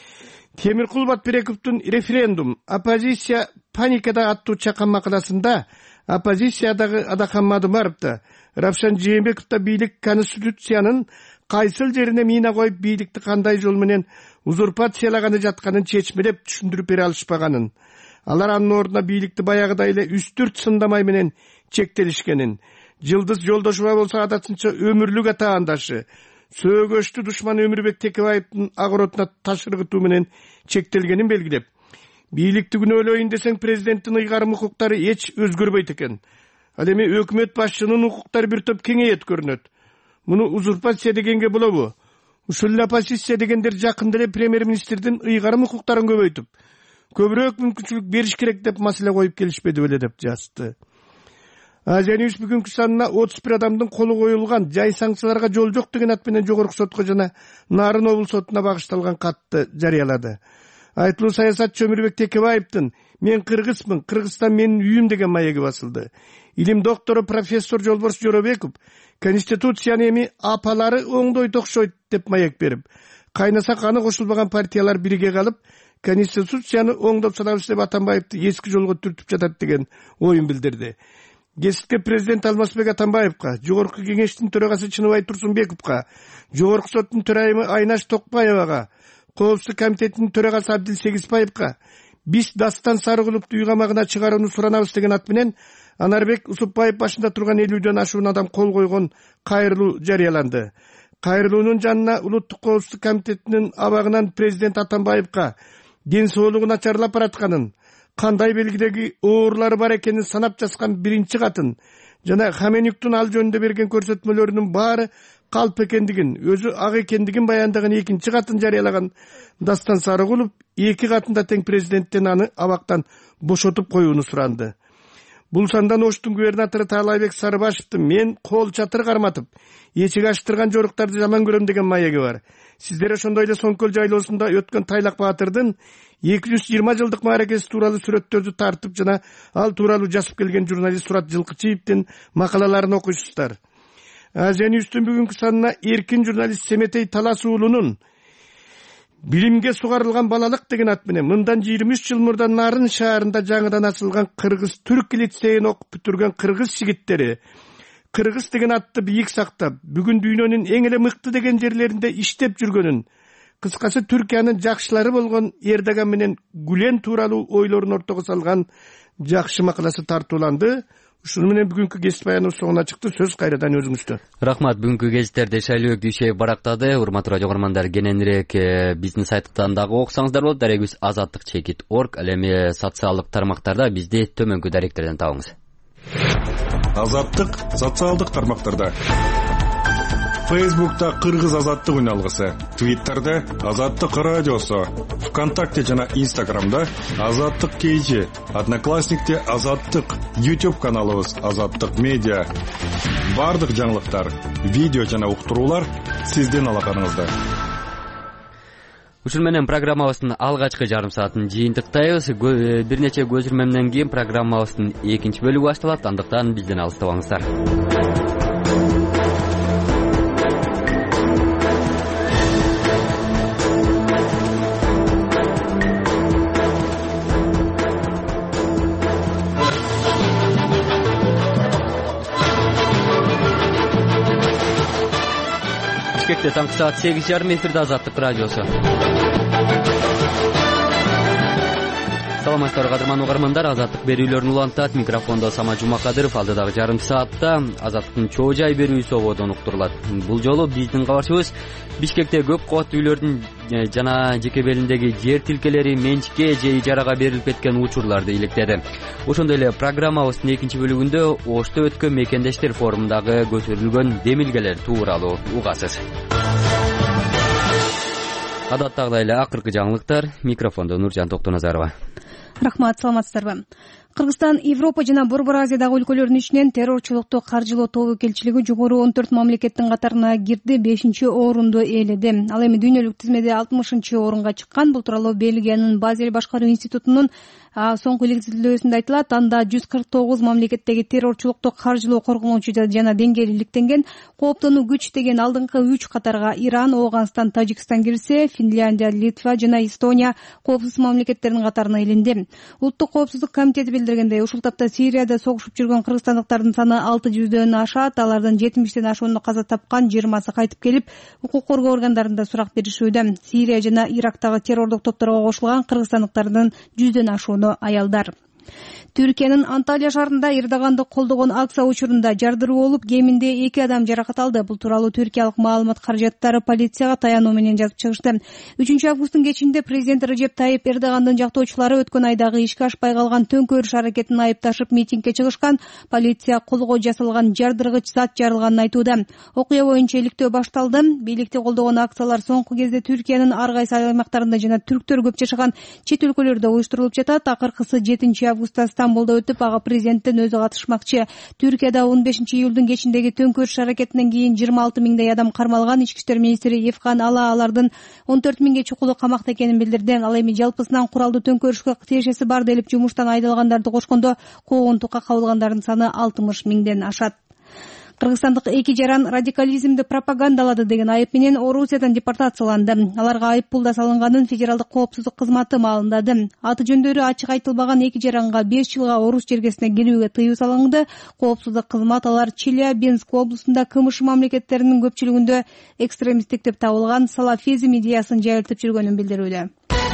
Speaker 15: Темиркул Батберековдун референдум оппозиция паникада аттуу чакан макаласында оппозициядагы Адахан Мадумаров да, Равшан Жээнбеков да бийлик конституциянын кайсыл жерине мина коюп бийликти кандай жол менен узурпациялаганы жатканын чечмелеп түшүндүрүп бере алышпаганын, алар анын ордуна бийликти баягыдай эле үстүрт сындамай менен чектелишкенин, Жылдыз Жолдошова болсо адатынча өмүрлүк атаандашы, сөөгөчтүү душман Өмүрбек Текебаевдин агыротуна ташыргытуу менен чектелгенин белгилеп, бийликти күнөөлөйүн десең президенттин ыйгарым укуктары эч өзгөрбөйт экен. Ал эми өкмөт башчынын укуктары бир топ кеңейет көрүнөт. Муну узурпация дегенге болобу? Ушул эле оппозиция дегендер жакында эле премьер-министрдин ыйгарым укуктарын көбөйтүп, көбүрөөк мүмкүнчүлүк бериш керек деп маселе коюп келишпеди беле деп жазды. Азия News бүгүнкү санына отуз бир адамдын колу коюлган жай санкцияларга жол жок деген ат менен жогорку сотко жана Нарын облус сотуна багышталган катты жарыялады. Айтылуу саясатчы Өмүрбек Текебаевдин "Мен кыргызмын, Кыргызстан менин үйүм" деген маеги басылды. Илим доктору профессор Жолборс Жоробеков конституцияны эми апалары оңдойт окшойт деп маек берип, кайнаса каны кошулбаган партиялар бириге калып, конституцияны оңдоп салабыз деп Атамбаевди эски жолго түртүп жатат деген оюн билдирди. Геситке президент Алмазбек Атамбаевга, жогорку кеңештин төрагасы Чыныбай Турсунбековго, жогорку соттун төрайымы Айнаш Токпаевага, Коопсуздук комитетинин төрагасы Абдил Сегизбаевга биз Дастан Сарыгуловду үй камагына чыгарууну суранабыз деген ат менен Анарбек Усупбаев башында турган элүүдөн ашуун адам кол койгон кайрылуу жарыяланды. Кайрылуунун жанына Улуттук Коопсуздук комитетинин абагынан президент Атамбаевга ден соолугу начарлап баратканын, кандай белгидеги оорлары бар экенин санап жазган биринчи катын жана Хаменюктун ал жөнүндө берген көрсөтмөлөрүнүн баары калп экендигин, өзү ак экендигин баяндаган экинчи катын жарыялаган Дастан Сарыгулов эки катында тең президенттен аны абактан бошотуп коюуну суранды. Бул сандан Оштун губернатору Таалайбек Сарыбашевдин "Мен кол чатыр карматып, эчик ачтырган жоруктарды жаман көрөм" деген маеги бар. Сиздер ошондой эле Соңкөл жайлоосунда өткөн Тайлак Баатырдын эки жүз жыйырма жылдык мааракеси тууралуу сүрөттөрдү тартып жана ал тууралуу жазып келген журналист Сурат Жылкычиевдин макалаларын окуйсуздар. Азия News'тун бүгүнкү санына эркин журналист Семетей Талас уулунун "Билимге сугарылган балалык" деген ат менен мындан жыйырма үч жыл мурда Нарын шаарында жаңыдан ачылган кыргыз түрк лицейин окуп бүтүргөн кыргыз жигиттери кыргыз деген атты бийик сактап, бүгүн дүйнөнүн эң эле мыкты деген жерлеринде иштеп жүргөнүн, кыскасы Түркиянын жакшылары болгон Эрдоган менен Гүлен тууралуу ойлорун ортого салган жакшы макаласы тартууланды. Ушуну менен бүгүнкү гезит баяныбыз соңуна чыкты. Сөз кайрадан өзүңүздө.
Speaker 1: Рахмат. Бүгүнкү гезиттерде Шайлөөк Дүйшөев барактады. Урматтуу радио көрөрмандар, кененирээк биздин сайттан дагы окусаңыздар болот. Дарегибиз азаттык чекит орг. Ал эми социалдык тармактарда бизди төмөнкү даректерден табыңыз.
Speaker 16: Азаттык социалдык тармактарда. Фейсбукта Кыргыз азаттык үналгысы, Твиттерде Азаттык радиосу, ВКонтакте жана Инстаграмда Азаттык кейжи, Одноклассникте Азаттык, YouTube каналыбыз Азаттык медиа. бардык жаңылыктар, видео жана уктуруулар сиздин алакарыңызда.
Speaker 1: Ушун менен программабыздын алгачкы жарым саатын жыйынтыктайбыз. Бир нече көзүрмөмдөн кийин программабыздын экинчи бөлүгү башталат. Андыктан бизден алыстабаңыздар. Бишкекте таңкы саат сегиз жарым эфирде Азаттык радиосу. Саламатсыздарбы кадырман угармандар, Азаттык берүүлөрүн улантат. Микрофондо Сама Жумакадыров. Алдыдагы жарым саатта Азаттыктын чоо жай берүүсү сободон уктурулат. Бул жолу биздин кабарчыбыз Бишкекте көп кабаттуу үйлөрдүн жана жеке белиндеги жер тилкелери менчикке же ижарага берилип кеткен учурларды иликтеди. Ошондой эле программабыздын экинчи бөлүгүндө Ошто өткөн мекендештер форумундагы көтөрүлгөн демилгелер тууралуу угасыз. Адаттагыдай эле акыркы жаңылыктар. Микрофондо Нуржан Токтоназарова.
Speaker 5: Рахмат, саламатсыздарбы. Кыргызстан Европа жана Борбор Азиядагы өлкөлөрдүн ичинен террорчулукту каржылоо тобокелчилиги жогору он төрт мамлекеттин катарына кирди, бешинчи орунду ээледи. Ал эми дүйнөлүк тизмеде алтымышынчы орунга чыккан. Бул тууралуу Бельгиянын Базель башкаруу институтунун соңку иликтөөлөрүндө айтылат. Анда жүз кырк тогуз мамлекеттеги террорчулукту каржылоо коргонуучу жана деңгээли иликтенген. Кооптонуу күч деген алдыңкы үч катарга Иран, Ооганстан, Тажикстан кирсе, Финляндия, Литва жана Эстония коопсуз мамлекеттердин катарына илинди. Улуттук коопсуздук комитети билдиргендей, ушул тапта Сирияда согушуп жүргөн кыргызстандыктардын саны алты жүздөн ашат. Алардын жетимиштен ашууну каза тапкан, жыйырмасы кайтып келип, укук коргоо органдарында сурак беришүүдө. Сирия жана Ирактагы террордук топторго кошулган кыргызстандыктардын жүздөн ашууну аялдар. Түркиянын Анталия шаарында Эрдоганды колдогон акция учурунда жардыруу болуп, кеминде эки адам жаракат алды. Бул тууралуу түркиялык маалымат каражаттары полицияга таянуу менен жазып чыгышты. үчүнчү августтун кечинде президент Режеп Тайип Эрдогандын жактоочулары өткөн айдагы ишке ашпай калган төңкөрүш аракетин айыпташып митингге чыгышкан. Полиция колго жасалган жардыргыч зат жарылганын айтууда. Окуя боюнча иликтөө башталды. Бийликти колдогон акциялар соңку кезде Түркиянын ар кайсы аймактарында жана түрктөр көп жашаган чет өлкөлөрдө уюштурулуп жатат. Акыркысы жетинчи августта Стамбулда өтүп, ага президенттин өзү катышмакчы. Түркияда он бешинчи июлдун кечиндеги төңкөрүш аракетинен кийин жыйырма алты миңдей адам кармалган. Ички иштер министри Евхан Ала алардын он төрт миңге чукулу камакта экенин билдирди. Ал эми жалпысынан куралдуу төңкөрүшкө тиешеси бар делип жумуштан айдалгандарды кошкондо куугунтукка кабылгандардын саны алтымыш миңден ашат. Кыргызстандык эки жаран радикализмди пропагандалады деген айып менен Орусиядан депортацияланды. Аларга айып пул да салынганын Федералдык коопсуздук кызматы маалымдады. Аты жөндөрү ачык айтылбаган эки жаранга беш жылга Орус жергесине келүүгө тыюу салынды. Коопсуздук кызмат алар Челябинск облусунда КМШ мамлекеттеринин көпчүлүгүндө экстремисттик деп табылган салафизм идеясын жайылтып жүргөнүн билдирүүдө.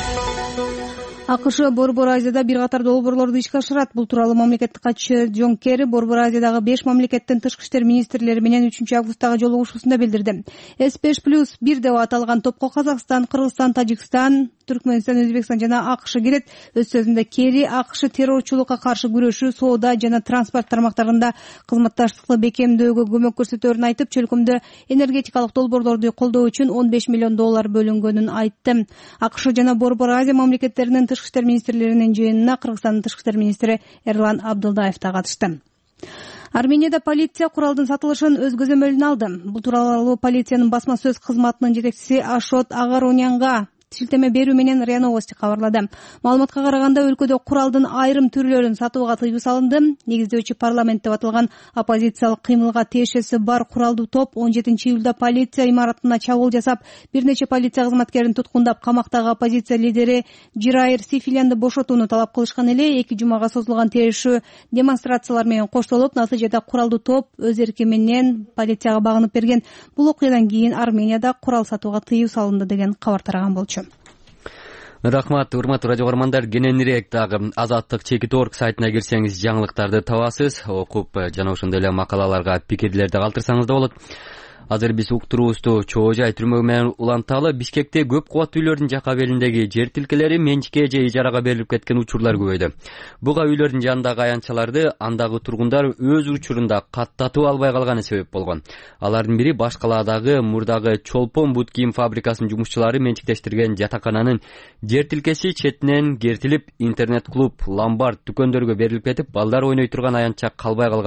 Speaker 5: АКШ Борбор Азияда бир катар долбоорлорду ишке ашырат. Бул тууралуу мамлекеттик катчы Джон Керри Борбор Азиядагы беш мамлекеттин тышкы иштер министрлери менен үчүнчү августтагы жолугушуусунда билдирди. эс беш плюс бир деп аталган топко Казакстан, Кыргызстан, Тажикстан, Түркмөнстан, Өзбекстан жана АКШ кирет. Өз сөзүндө Керри АКШ террорчулукка каршы күрөшүү, соода жана транспорт тармактарында кызматташтыкты бекемдөөгө көмөк көрсөтөөрүн айтып, чөлкөмдө энергетикалык долбоорлорду колдоо үчүн он беш миллион доллар бөлүнгөнүн айтты. АКШ жана Борбор Азия мамлекеттеринин тышкы иштер министрлеринин жыйынына Кыргызстандын тышкы иштер министри Эрлан Абдылдаев да катышты. Арменияда полиция куралдын сатылышын өз көзөмөлүнө алды. Бул тууралуу полициянын басма сөз кызматынын жетекчиси Ашот Агаронянга шилтеме берүү менен РИА Новости кабарлады. Маалыматка караганда, өлкөдө куралдын айрым түрлөрүн сатууга тыюу салынды. Негиздөөчү парламент деп аталган оппозициялык кыймылга тиешеси бар куралдуу топ он жетинчи июлда полиция имаратына чабуул жасап, бир нече полиция кызматкерин туткундап, камактагы оппозиция лидери Жирайыр Сифилянды бошотууну талап кылышкан эле. Эки жумага созулган терешүү демонстрациялар менен коштолуп, натыйжада куралдуу топ өз эрки менен полицияга багынып берген. Бул окуядан кийин Арменияда курал сатууга тыюу салынды деген кабар тараган болчу.
Speaker 1: Рахмат, урматтуу радио көрөрмандар. Кененирээк дагы Азаттык чекит точка орг сайтына кирсеңиз жаңылыктарды табасыз. Окуп жана ошондой эле макалаларга пикирлерди калтырсаңыз да болот. Азыр биз уктуруубузду чоо жай түрмөгү менен уланталы. Бишкекте көп кубаттуу үйлөрдүн жака белиндеги жер тилкелери менчикке же ижарага берилип кеткен учурлар көбөйдү. Буга үйлөрдүн жанындагы аянтчаларды андагы тургундар өз учурунда каттатып албай калганы себеп болгон. Алардын бири башкаладагы мурдагы Чолпон бут кийим фабрикасынын жумушчулары менчиктештирген жатакананын жер тилкеси четинен кертилип, интернет клуб, ломбард, дүкөндөргө берилип кетип, балдар ойной турган аянтча калбай калган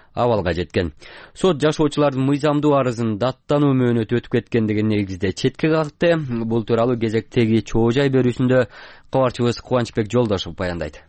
Speaker 1: абалга жеткен. Сот жашоочулардын мыйзамдуу арызын даттануу мөөнөтү өтүп кеткендиги негизде четке какты. Бул тууралуу кезектеги чоо жай берүүсүндө кабарчыбыз Кубанычбек Жолдошев баяндайт.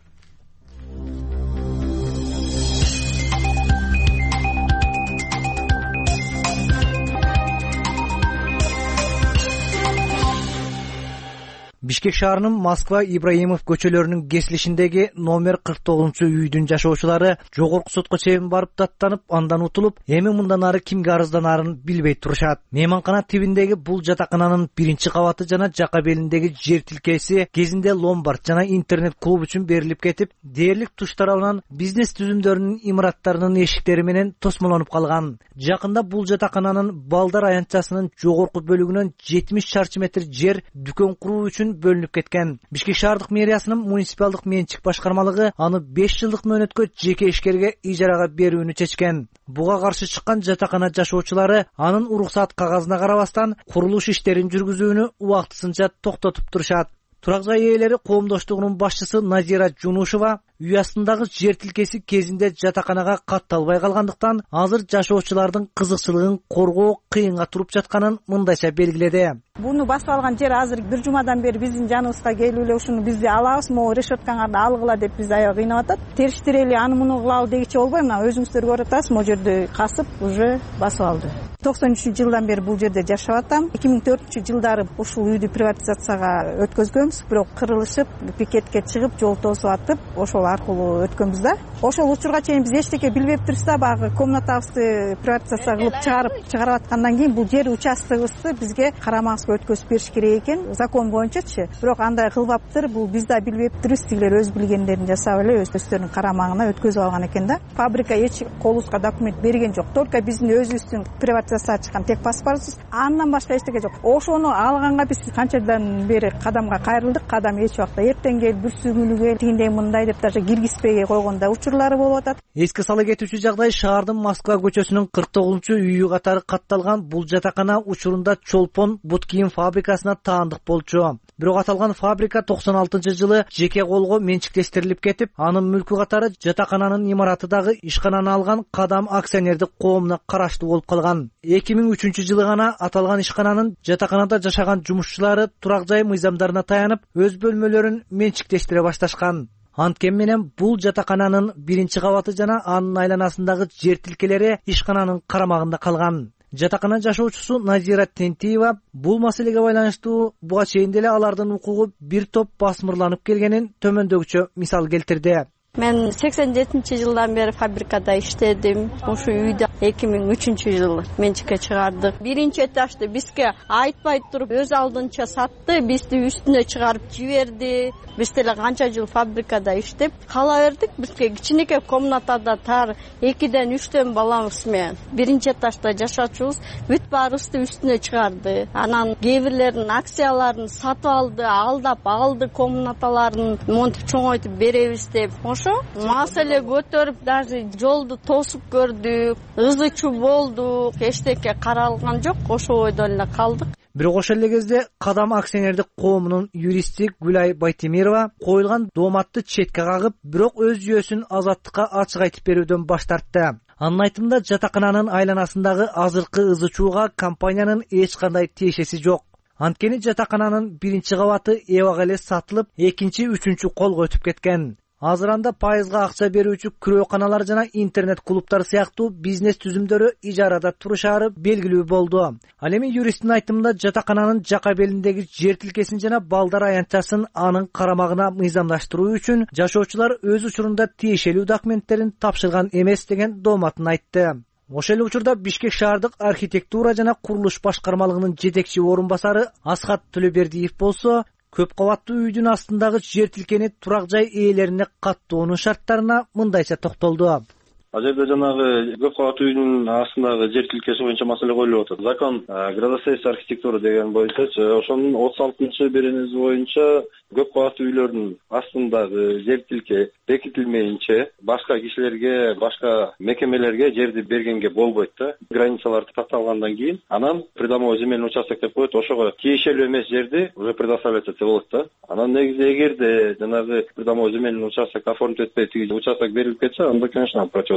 Speaker 17: Бишкек шаарынын Москва Ибраимов көчөлөрүнүн кесилишиндеги номер кырк тогузунчу үйдүн жашоочулары жогорку сотко чейин барып даттанып, андан утулуп, эми мындан ары кимге арызданарын билбей турушат. Мейманкана тибиндеги бул жатакананын биринчи кабаты жана жака белиндеги жер тилкеси кезинде ломбард жана интернет клуб үчүн берилип кетип, дээрлик туш тарабынан бизнес түзүмдөрүнүн имараттарынын эшиктери менен тосмолонуп калган. Жакында бул жатакананын балдар аянтчасынын жогорку бөлүгүнөн жетимиш чарчы метр жер дүкөн куруу үчүн бөлүнүп кеткен. Бишкек шаардык мэриясынын муниципалдык менчик башкармалыгы аны беш жылдык мөөнөткө жеке ишкерге ижарага берүүнү чечкен. Буга каршы чыккан жатакана жашоочулары анын уруксат кагазына карабастан курулуш иштерин жүргүзүүнү убактысынча токтотуп турушат. Турак жай ээлери коомдоштугунун башчысы Назира Жунушева үй астындагы жер тилкеси кезинде жатаканага катталбай калгандыктан азыр жашоочулардын кызыкчылыгын коргоо кыйынга туруп жатканын мындайча белгиледи.
Speaker 18: Буну басып алган жер азыр бир жумадан бери биздин жаныбызга келип эле ушуну бизди алабыз, могу решеткаңарды алгыла деп бизди аябай кыйнап атат. Териштирели аны муну кылалы дегиче болбой, мына өзүңүздөр көрүп атасыз, могу жерде касып уже басып алды. токсон үчүнчү жылдан бери бул жерде жашап атам. эки миң төртүнчү жылдары ушул үйдү приватизацияга өткөзгөнбүз, бирок кырылышып, пикетке чыгып, жол тосуп атып, ошол аркылуу өткөнбүз да. Ошол учурга чейин биз эчтеке билбептирбиз да, багы комнатабызды приватизация кылып чыгарып чыгарып аткандан кийин бул жер участогубузду бизге карамагыбызга өткөзүп бериш керек экен, закон боюнчачы. Бирок андай кылбаптыр, бул биз да билбептирбиз, тигилер өз билгендерин жасап эле өздөрүнүн карамагына өткөзүп алган экен да. Фабрика эч колубузга документ берген жок, только биздин өзүбүздүн приватизация чыккан тек паспортубуз, андан башка эчтеке жок. Ошону алганга биз канчадан бери кадамга кайрылдык, кадам эч убакта эртең кел, бүрсү күнү кел, тигиндей мындай деп даже киргизбей койгондо учурлары болуп атат.
Speaker 17: Эске сала кетүүчү жагдай шаардын Москва көчөсүнүн кырк тогузунчу үйү катары катталган бул жатакана учурунда Чолпон бут кийим фабрикасына таандык болчу. Бирок аталган фабрика токсон алтынчы жылы жеке колго менчиктештирилип кетип, анын мүлкү катары жатакананын имараты дагы ишкананы алган Кадам акционердик коомуна караштуу болуп калган. эки миң үчүнчү жылы гана аталган ишкананын жатаканада жашаган жумушчулары турак жай мыйзамдарына таянып, өз бөлмөлөрүн менчиктештире башташкан. Анткени менен бул жатакананын биринчи кабаты жана анын айланасындагы жер тилкелери ишкананын карамагында калган. Жатакана жашоочусу Назира Тентиева бул маселеге байланыштуу буга чейин деле алардын укугу бир топ басмырланып келгенин төмөндөгүчө мисал келтирди.
Speaker 19: Мен сексен жетинчи жылдан бери фабрикада иштедим. Ошо үйдө эки миң үчүнчү жылы менчикке чыгардык. Биринчи этажды бизге айтпай туруп өз алдынча сатты, бизди үстүнө чыгарып жиберди. Биз деле канча жыл фабрикада иштеп кала бердик. Бизге кичинекей комнатада тар экиден үчтөн балабыз менен биринчи этажда жашачубуз, бүт баарыбызды үстүнө чыгарды. Анан кээ бирлеринин акцияларын сатып алды, алдап алды, комнаталарын монтип чоңойтуп беребиз деп. Ошо маселе көтөрүп, даже жолду тосуп көрдүк, ызычуу болдук, эчтеке каралган жок, ошо ойдо эле калдык.
Speaker 17: Бирок ошол эле кезде Кадам акционердик коомунун юристи Гүлай Байтемирова коюлган дооматты четке кагып, бирок өз жүйөсүн азаттыкка ачык айтып берүүдөн баш тартты. Анын айтымында жатакананын айланасындагы азыркы ызычууга компаниянын эч кандай тиешеси жок. Анткени жатакананын биринчи кабаты эбак эле сатылып, экинчи, үчүнчү колго өтүп кеткен. Азыр анда пайызга акча берүүчү күрөөканалар жана интернет клубтар сыяктуу бизнес түзүмдөрү ижарада турушары белгилүү болду. Ал эми юристтин айтымында жатакананын жака белиндеги жер тилкесин жана балдар аянтчасын анын карамагына мыйзамдаштыруу үчүн жашоочулар өз учурунда тиешелүү документтерин тапшырган эмес деген дооматын айтты. Ошол эле учурда Бишкек шаардык архитектура жана курулуш башкармалыгынын жетекчи орун басары Асхат Төлөбердиев болсо, көп кабаттуу үйдүн астындагы жер тилкени турак жай ээлерине каттоонун шарттарына мындайча токтолду.
Speaker 20: Ал жерде жанагы көп кабаттуу үйдүн астындагы жер тилкеси боюнча маселе коюлуп атат. Закон градостроительство архитектура деген боюнча, ошонун отуз алтынчы беренеси боюнча көп кабаттуу үйлөрдүн астындагы жер тилке бекитилмейинче башка кишилерге, башка мекемелерге жерди бергенге болбойт да. Границалар такталгандан кийин анан придомовой земельный участок деп коет, ошого тиешелүү эмес жерди уже предоставлять этсе болот да. Анан негизи эгерде жанагы придомовой земельный участок оформить этпей тиги участок берилип кетсе, анда конечно противозаконно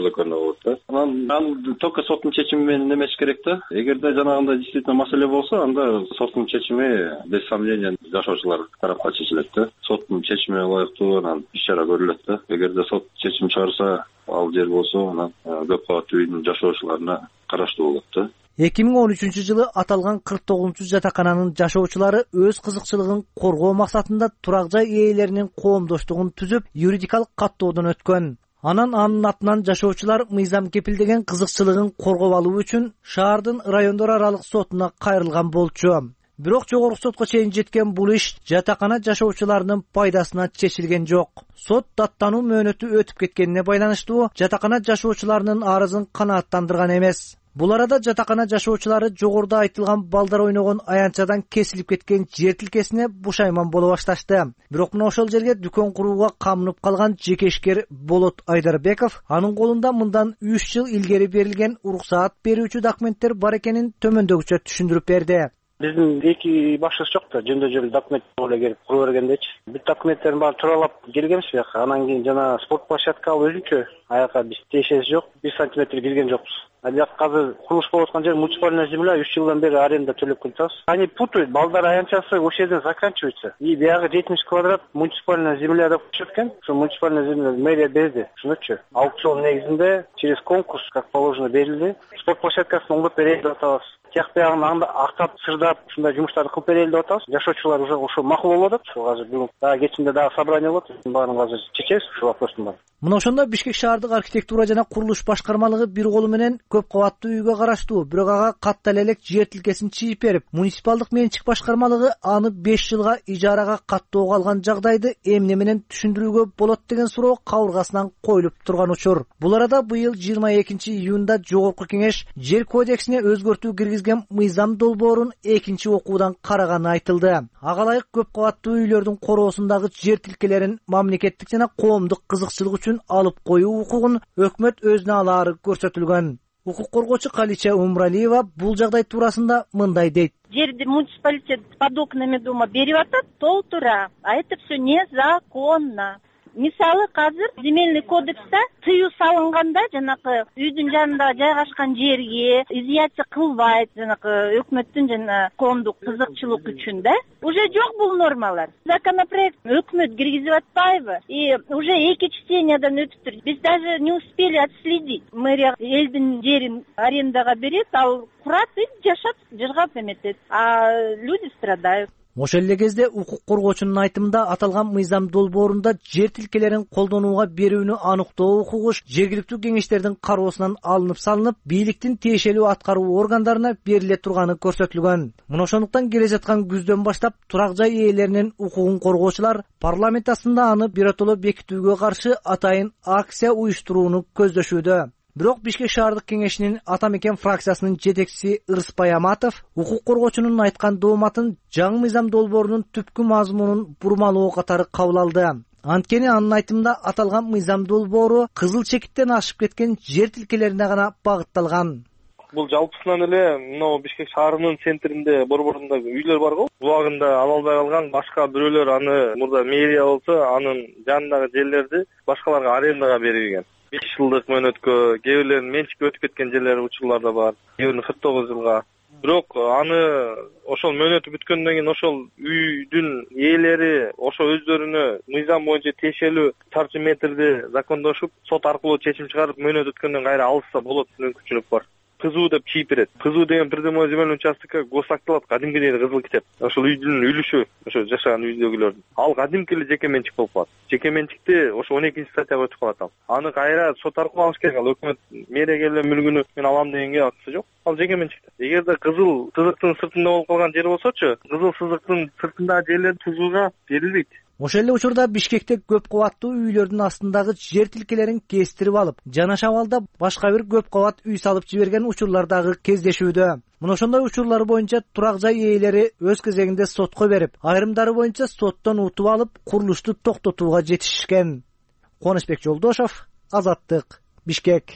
Speaker 20: законно болот да. Анан аны только соттун чечими менен эмес керек да. Эгерде жанагындай действительно маселе болсо, анда соттун чечими без сомнения жашоочулар тарапка чечилет да. Соттун чечимине ылайыктуу анан иш-чара көрүлөт да. Эгерде сот чечим чыгарса, ал жер болсо, анан көп кабаттуу үйдүн жашоочуларына караштуу болот да.
Speaker 17: эки миң он үчүнчү жылы аталган кырк тогузунчу жатакананын жашоочулары өз кызыкчылыгын коргоо максатында турак жай ээлеринин коомдоштугун түзүп, юридикалык каттоодон өткөн. Анан анын атынан жашоочулар мыйзам кепилдеген кызыкчылыгын коргоп алуу үчүн шаардын райондор аралык сотуна кайрылган болчу. Бирок жогорку сотко чейин жеткен бул иш жатакана жашоочуларынын пайдасына чечилген жок. Сот даттануу мөөнөтү өтүп кеткенине байланыштуу жатакана жашоочуларынын арызын канааттандырган эмес. Бул арада жатакана жашоочулары жогоруда айтылган балдар ойногон аянтчадан кесилип кеткен жер тилкесине бушайман боло башташты. Бирок мына ошол жерге дүкөн курууга камынып калган жеке ишкер Болот Айдарбеков анын колунда мындан үч жыл илгери берилген уруксаат берүүчү документтер бар экенин төмөндөгүчө түшүндүрүп берди.
Speaker 21: Биздин эки башчыбыз жок да, жөндө жөн документ эле келип кура бергендечи. Бүт документтерин баарын туралап келгенбиз бияка. Анан кийин жана спорт площадка ал өзүнчө, аяка биз тиешеси жок, бир сантиметр кирген жокпуз. А бияка азыр курулуш болуп аткан жер муниципальная земля, үч жылдан бери аренда төлөп келатабыз. Они путают, балдар аянтчасы ошол жерден заканчивается. И биягы жетимиш квадрат муниципальная земля деп коюшат экен. Ошо муниципальная земля мэрия берди, түшүнөтчү. Аукцион негизинде через конкурс, как положено, берилди. Спорт площадкасын оңдоп берели деп атабыз. Тияк биягын анда актап, сырдап, ушундай жумуштарды кылып берели деп атабыз. Жашоочулар уже ошо макул болуп атат. Ошо азыр бүгүн дагы кечинде дагы собрание болот. Баарын азыр чечебиз ушул вопростун баарын.
Speaker 17: Мына ошондо Бишкек шаардык архитектура жана курулуш башкармалыгы бир колу менен көп кабаттуу үйгө караштуу, бирок ага каттал элек жер тилкесин чийип берип, муниципалдык менчик башкармалыгы аны беш жылга ижарага каттоого алган жагдайды эмне менен түшүндүрүүгө болот деген суроо кабыргасынан коюлуп турган учур. Бул арада быйыл жыйырма экинчи июнда жогорку кеңеш жер кодексине өзгөртүү киргизген мыйзам долбоорун экинчи окуудан караганы айтылды. Ага ылайык көп кабаттуу үйлөрдүн короосундагы жер тилкелерин мамлекеттик жана коомдук кызыкчылык үчүн алып коюу укугун өкмөт өзүнө алаары көрсөтүлгөн. Укук коргоочу Калича Умралиева бул жагдай туурасында мындай дейт.
Speaker 22: Жерди муниципалитет под окнами дома берип атат, толтура, а это все незаконно. Мисалы азыр земельный кодексте тыюу салынганда жанакы үйдүн жанында жайгашкан жерге изъятие кылбайт, жанакы өкмөттүн жана коомдук кызыкчылык үчүн да. Уже жок бул нормалар. Законопроект өкмөт киргизип атпайбы? И уже эки чтениядан өтүптүр. Биз даже не успели отследить. Мэрия элдин жерин арендага берет, ал курат и жашап, жыргап эметет. А люди страдают.
Speaker 17: Ошол эле кезде укук коргоочунун айтымында аталган мыйзам долбоорунда жер тилкелерин колдонууга берүүнү аныктоо укугу жергиликтүү кеңештердин кароосунан алынып салынып, бийликтин тиешелүү аткаруу органдарына бериле турганы көрсөтүлгөн. Мына ошондуктан келе жаткан күздөн баштап турак жай ээлеринин укугун коргоочулар парламент астында аны биротоло бекитүүгө каршы атайын акция уюштурууну көздөшүүдө. Бирок Бишкек шаардык кеңешинин Ата мекен фракциясынын жетекчиси Ырыспай Аматов укук коргоочунун айткан дооматын жаңы мыйзам долбоорунун түпкү мазмунун бурмалоо катары кабыл алды. Анткени анын айтымында аталган мыйзам долбоору кызыл чекиттен ашып кеткен жер тилкелерине гана багытталган.
Speaker 23: Бул жалпысынан эле мына Бишкек шаарынын центринде борборунда үйлөр бар го. Убагында ала албай калган башка бирөөлөр аны мурда мэрия болсо, анын жанындагы жерлерди башкаларга арендага берилген. беш жылдык мөөнөткө, кээ бирлеринин менчикке өтүп кеткен жерлер учурлар да бар. кээ биринин кырк тогуз жылга. Бирок аны ошол мөөнөтү бүткөндөн кийин ошол үйдүн ээлери ошо өздөрүнө мыйзам боюнча тиешелүү чарчы метрди закондошуп, сот аркылуу чечим чыгарып, мөөнөт өткөндөн кайра алышса болот мүмкүнчүлүк бар. Кызуу деп чийип берет. Кызуу деген придомовой земельный участокка госакталат, кадимкидей кызыл китеп. Ошол үйдүн үлүшү, ошо жашаган үйдөгүлөрдүн. Ал кадимки эле жеке менчик болуп калат. Жеке менчикти ошо он экинчи статьяга өтүп калат ал. Аны кайра сот аркылуу алыш керек. Ал өкмөт мэрияга эле мүлгүнү мен алам дегенге акысы жок. Ал жеке менчикте. Эгерде кызыл сызыктын сыртында болуп калган жер болсочу, кызыл сызыктын сыртындагы жерлер тузууга берилбейт.
Speaker 17: Ошол эле учурда Бишкекте көп кабаттуу үйлөрдүн астындагы жер тилкелерин кестирип алып, жана шабалда башка бир көп кабат үй салып жиберген учурлар дагы кездешүүдө. Мына ошондой учурлар боюнча турак жай ээлери өз кезегинде сотко берип, айрымдары боюнча соттон утуп алып, курулушту токтотууга жетишишкен. Кубанычбек Жолдошов, Азаттык, Бишкек.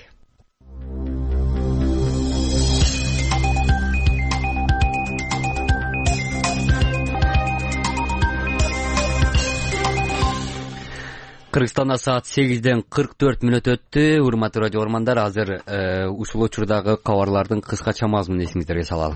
Speaker 1: Кыргызстанда саат сегизден кырк төрт мүнөт өттү. Урматтуу радио угармандар, азыр ушул учурдагы кабарлардын кыскача мазмунун эсиңиздерге салалы.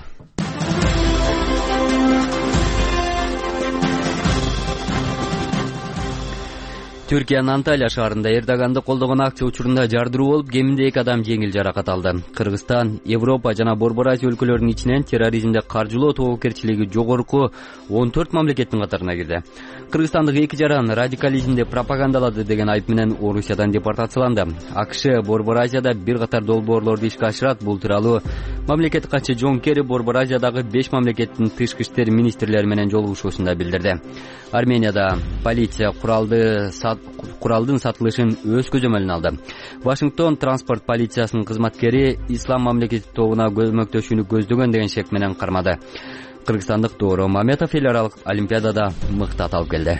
Speaker 1: Түркиянын Анталия шаарында Эрдоганды колдогон акция учурунда жардыруу болуп, кеминде эки адам жеңил жаракат алды. Кыргызстан, Европа жана Борбор Азия өлкөлөрүнүн ичинен терроризмде каржылоо тобокерчилиги жогорку он төрт мамлекеттин катарына кирди. Кыргызстандык эки жаран радикализмди пропагандалады деген айып менен Орусиядан депортацияланды. АКШ Борбор Азияда бир катар долбоорлорду ишке ашырат. Бул тууралуу мамлекет катчы Джон Керри Борбор Азиядагы беш мамлекеттин тышкы иштер министрлери менен жолугушуусунда билдирди. Арменияда полиция куралды куралдын сатылышын өз көзөмөлүнө алды. Вашингтон транспорт полициясынын кызматкери ислам мамлекети тобуна көмөктөшүүнү көздөгөн деген шек менен кармады. Кыргызстандык Дооро Маметов эл аралык олимпиадада мыкты ат алып келди.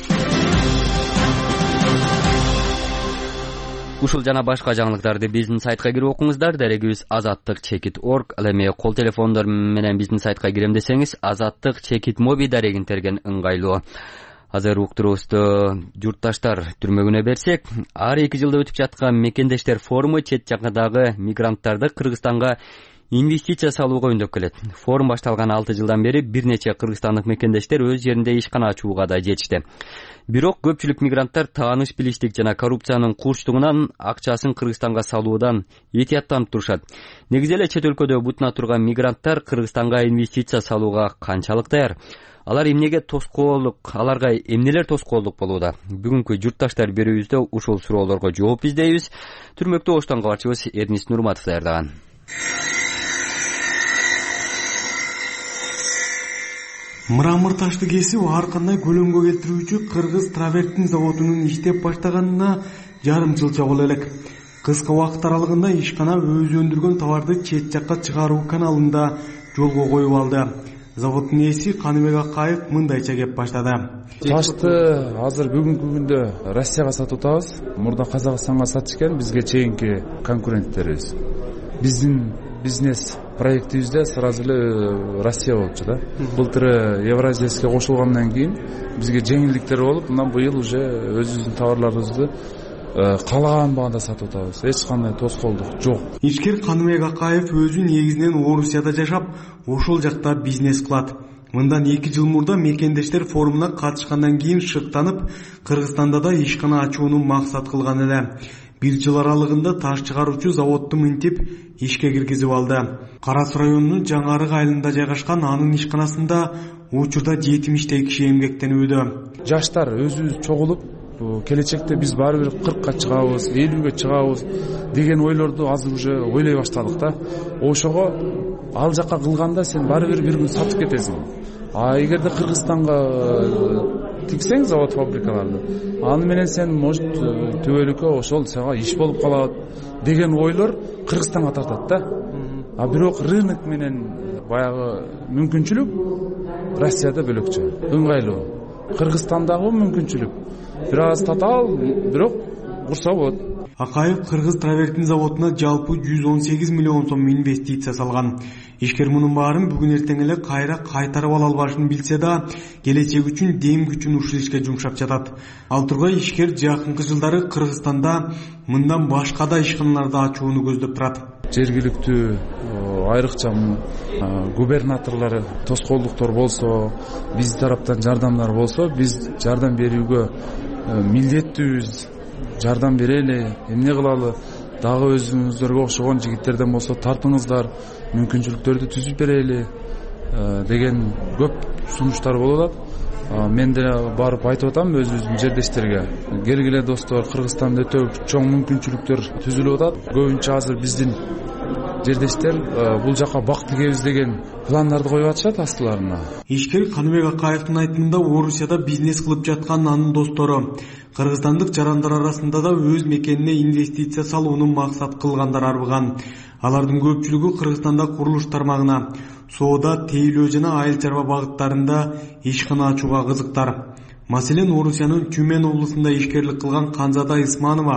Speaker 1: Ушул жана башка жаңылыктарды биздин сайтка кирип окуңуздар. Дарегибиз азаттык чекит точка орг. Ал эми кол телефондор менен биздин сайтка кирем десеңиз, азаттык чекит моби дарегин терген ыңгайлуу. Азыр уктуруубузду журтташтар түрмөгүнө берсек, ар эки жылда өтүп жаткан мекендештер форуму чет жакындагы мигранттарды Кыргызстанга инвестиция салууга үндөп келет. Форум башталган алты жылдан бери бир нече кыргызстандык мекендештер өз жеринде ишкана ачууга да жетишти. Бирок көпчүлүк мигранттар тааныш билиштик жана коррупциянын курчтугунан акчасын Кыргызстанга салуудан этияттанып турушат. Негизи эле чет өлкөдө бутуна турган мигранттар Кыргызстанга инвестиция салууга канчалык даяр? Алар эмнеге тоскоолдук, аларга эмнелер тоскоолдук болууда? Бүгүнкү журтташтар берүүбүздө ушул суроолорго жооп издейбиз. Түрмөктө оштон кабарчыбыз Эрнис Нурматов даярдаган.
Speaker 7: Мрамор ташты кесип ар кандай көлөмгө келтирүүчү Кыргыз Травертин заводунун иштеп баштаганына жарым жылча боло элек. Кыска убакыт аралыгында ишкана өзү өндүргөн товарды чет жакка чыгаруу каналында жолго коюп алды. Заводдун ээси Каныбек Акаев мындайча кеп баштады.
Speaker 8: Ташты азыр бүгүнкү күндө Россияга сатып атабыз. Мурда Казакстанга сатышкан, бизге чейинки конкуренттерибиз. Биздин бизнес проектибизде сразу эле Россия болчу да. Былтыр Евразияске кошулгандан кийин бизге жеңилдиктер болуп, мына быйыл уже өзүбүздүн товарларыбызды каалаган баада сатып атабыз. Эч кандай тоскоолдук жок.
Speaker 7: Ишкер Каныбек Акаев өзү негизинен Орусияда жашап, ошол жакта бизнес кылат. Мындан эки жыл мурда мекендештер форумуна катышкандан кийин шыктанып, Кыргызстанда да ишкана ачууну максат кылган эле. Бир жыл аралыгында таш чыгаруучу заводду мынтип ишке киргизип алды. Карас районунун Жаңы Арык айылында жайгашкан анын ишканасында учурда жетимиштей киши эмгектенүүдө.
Speaker 8: Жаштар өзүбүз чогулуп, келечекте биз баары бир кыркка чыгабыз, элүүгө чыгабыз деген ойлорду азыр уже ойлой баштадык да. Ошого ал жакка кылганда сен баары бир бир күн сатып кетесиң. А эгерде Кыргызстанга тиксең завод фабрикаларды, аны менен сен может түбөлүккө ошол сага иш болуп калат деген ойлор Кыргызстанга тартат да. А бирок рынок менен баягы мүмкүнчүлүк Россияда бөлөкчө, ыңгайлуу. Кыргызстандагы мүмкүнчүлүк бир аз татаал, бирок курса болот.
Speaker 7: Акаев Кыргыз Травертин заводуна жалпы жүз он сегиз миллион сом инвестиция салган. Ишкер мунун баарын бүгүн эртең эле кайра кайтарып ала албашын билсе да, келечек үчүн дем күчүн ушул ишке жумшап жатат. Ал тургай ишкер жакынкы жылдары Кыргызстанда мындан башка да ишканаларды ачууну көздөп турат.
Speaker 8: Жергиликтүү айрыкча губернаторлор тоскоолдуктор болсо, биз тараптан жардамдар болсо, биз жардам берүүгө милдеттүүбүз. Жардам берели, эмне кылалы, дагы өзүңүздөргө окшогон жигиттерден болсо тартыңыздар, мүмкүнчүлүктөрдү түзүп берели деген көп сунуштар болуп атат. Мен деле барып айтып атам өзүбүздүн жердештерге. Келгиле достор, Кыргызстанда өтө чоң мүмкүнчүлүктөр түзүлүп атат. Көбүнчө азыр биздин жердештер бул жака бак тигебиз деген пландарды коюп атышат астыларына.
Speaker 7: Ишкер Каныбек Акаевдин айтымында Орусияда бизнес кылып жаткан анын достору кыргызстандык жарандар арасында да өз мекенине инвестиция салууну максат кылгандар арбыган. Алардын көпчүлүгү Кыргызстанда курулуш тармагына, соода, тейлөө жана айыл чарба багыттарында ишкана ачууга кызыктар. Маселен, Орусиянын Тюмень облусунда ишкерлик кылган Канзада Исманова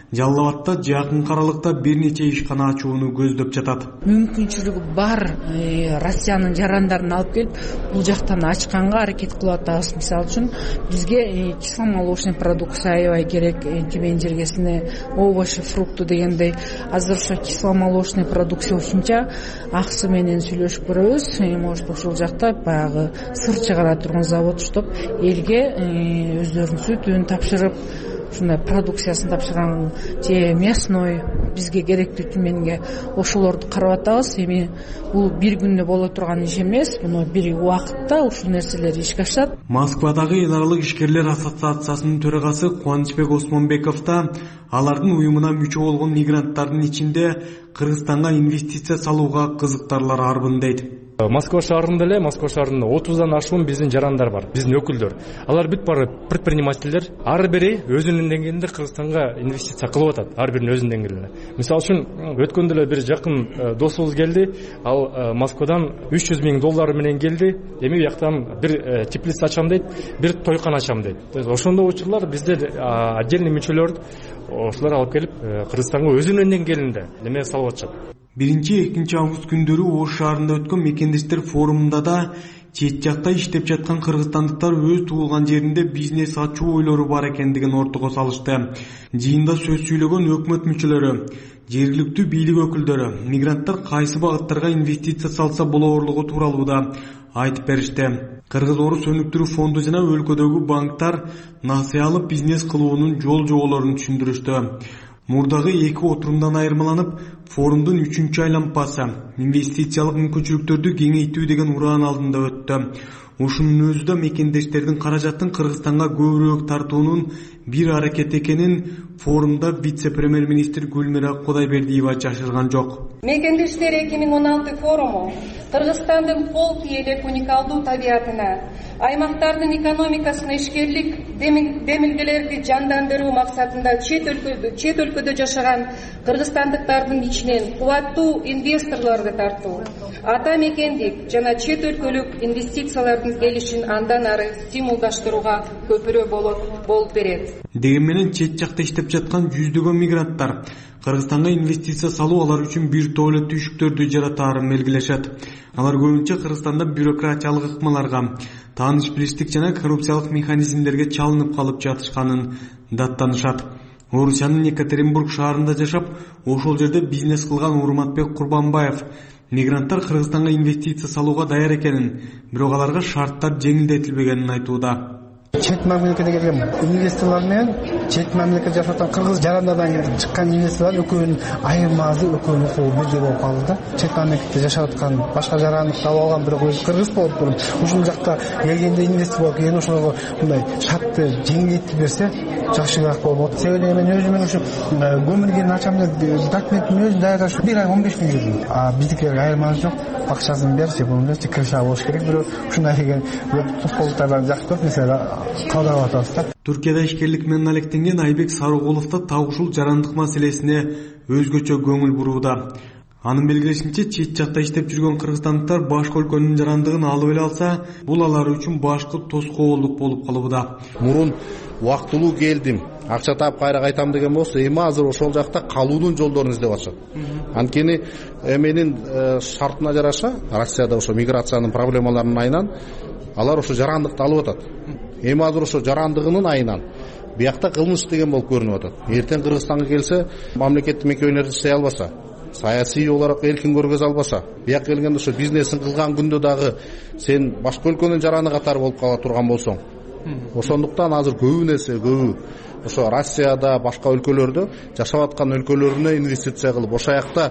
Speaker 7: Жалал Абадта жакын аралыкта бир нече ишкана ачууну көздөп жатат.
Speaker 2: Мүмкүнчүлүгү бар Россиянын жарандарын алып келип бул жактан ачканга аракет кылып атабыз. Мисалы үчүн бизге кисломолочный продукция аябай керек. Тюмень жергесине овощи, фрукты дегендей азыр ошо кисломолочный продукция ушунча аксы менен сүйлөшүп көрөбүз. Может ошол жакта баягы сыр чыгара турган завод уштап элге өздөрүнүн сүтүн тапшырып, ушундай продукциясын тапшырган же мясной бизге керектүү Тюменге ошолорду карап атабыз. Эми бул бир күндө боло турган иш эмес, муну бир убакытта ушул нерселер ишке ашат.
Speaker 7: Москвадагы эл аралык ишкерлер ассоциациясынын төрагасы Кубанычбек Осмонбеков да алардын уюмуна мүчө болгон мигранттардын ичинде Кыргызстанга инвестиция салууга кызыктарлар арбын дейт.
Speaker 6: Москва шаарында эле, Москва шаарында отуздан ашуун биздин жарандар бар, биздин өкүлдөр. Алар бүт бары предпринимательдер, ар бири өзүнүн деңгээлинде Кыргызстанга инвестиция кылып атат, ар биринин өзүнүн деңгээлинде. Мисалы үчүн өткөндө эле бир жакын досубуз келди, ал Москвадан үч жүз миң доллар менен келди. Эми бияктан бир теплица ачам дейт, бир тойкана ачам дейт. Ошондой учурлар бизде отдельный мүчөлөр ошолор алып келип Кыргызстанга өзүнүн деңгээлинде неме салып атышат.
Speaker 7: биринчи экинчи август күндөрү Ош шаарында өткөн мекендештер форумунда да чет жакта иштеп жаткан кыргызстандыктар өз туулган жеринде бизнес ачуу ойлору бар экендигин ортого салышты. Жыйында сөз сүйлөгөн өкмөт мүчөлөрү, жергиликтүү бийлик өкүлдөрү мигранттар кайсы багыттарга инвестиция салса болоорлугу тууралуу да айтып беришти. Кыргыз Орус өнүктүрүү фонду жана өлкөдөгү банктар насыя алып бизнес кылуунун жол жоболорун түшүндүрүштү. Мурдагы эки отурумдан айырмаланып, форумдун үчүнчү айланпасы инвестициялык мүмкүнчүлүктөрдү кеңейтүү деген ураан алдында өттү. Ушунун өзү да мекендештердин каражатын Кыргызстанга көбүрөөк тартуунун бир аракет экенин форумда вице-премьер-министр Гүлмира Кудайбердиева жашырган жок.
Speaker 9: Мекендештер эки миң он алты форуму Кыргызстандын кол тийелек уникалдуу табиятына, аймактардын экономикасына ишкерлик демилгелерди жандандыруу максатында чет өлкөдө чет өлкөдө жашаган кыргызстандыктардын ичинен кубаттуу инвесторлорду тартуу, ата мекендик жана чет өлкөлүк инвестициялардын келишин андан ары стимулдаштырууга көпүрө болуп берет.
Speaker 7: Дегенменен чет жакта иштеп жаткан жүздөгөн мигранттар Кыргызстанга инвестиция салуу алар үчүн бир топ эле түйшүктөрдү жаратаарын белгилешет. Алар көбүнчө Кыргызстанда бюрократиялык ыкмаларга, тааныш билиштик жана коррупциялык механизмдерге чалынып калып жатышканын даттанышат. Орусиянын Екатеринбург шаарында жашап, ошол жерде бизнес кылган Урматбек Курбанбаев мигранттар Кыргызстанга инвестиция салууга даяр экенин, бирок аларга шарттар жеңилдетилбегенин айтууда.
Speaker 24: Чет мамлекетке келген инвесторлор менен чет мамлекет жашап кыргыз жарандардан чыккан инвесторлор экөөнүн айырмасы экөөнүн укугу бирдей болуп калды да. Чет мамлекетте жашап аткан башка жарандыкты алып алган бирок өзү кыргыз болуп туруп, ушул жакта келгенде инвестор болуп келген ошого мындай шартты жеңилдетип берсе жакшыраак болот. Себеби мен өзүмөн ушу көмүлгөн ачам деп документин өзүн даярдаш бир ай он беш күн жүрдүм. А биздикилерге айырмасы жок. Акчасын берсе бул нерсе киреше болуш керек. Бирок ушундай деген тоскоолдуктардан жакшы көп нерселер калдырып атабыз да.
Speaker 7: Түркияда ишкерлик менен алектенген Айбек Сарыгулов да так ушул жарандык маселесине өзгөчө көңүл бурууда. Анын белгилешинче, чет жакта иштеп жүргөн кыргызстандыктар башка өлкөнүн жарандыгын алып эле алса, бул алар үчүн башкы тоскоолдук болуп калууда.
Speaker 25: Мурун убактылуу келдим, акча таап кайра кайтам деген болсо, эми азыр ошол жакта калуунун жолдорун издеп атышат. Анткени менин шартына жараша, Россияда ошо миграциянын проблемаларынын айынан алар ошо жарандыкты алып атат. Эми азыр ошо жарандыгынын айынан биякта кылмыш деген болуп көрүнүп атат. Эртең Кыргызстанга келсе, мамлекеттик мекемелерди иштей албаса, саясий olarak эркин көргөзө албаса, бияк келгенде ошо бизнесин кылган күндө дагы сен башка өлкөнүн жараны катары болуп кала турган болсоң, ошондуктан азыр көбү нерсе көбү ошо Россияда, башка өлкөлөрдө жашап аткан өлкөлөрүнө инвестиция кылып, ошол жакта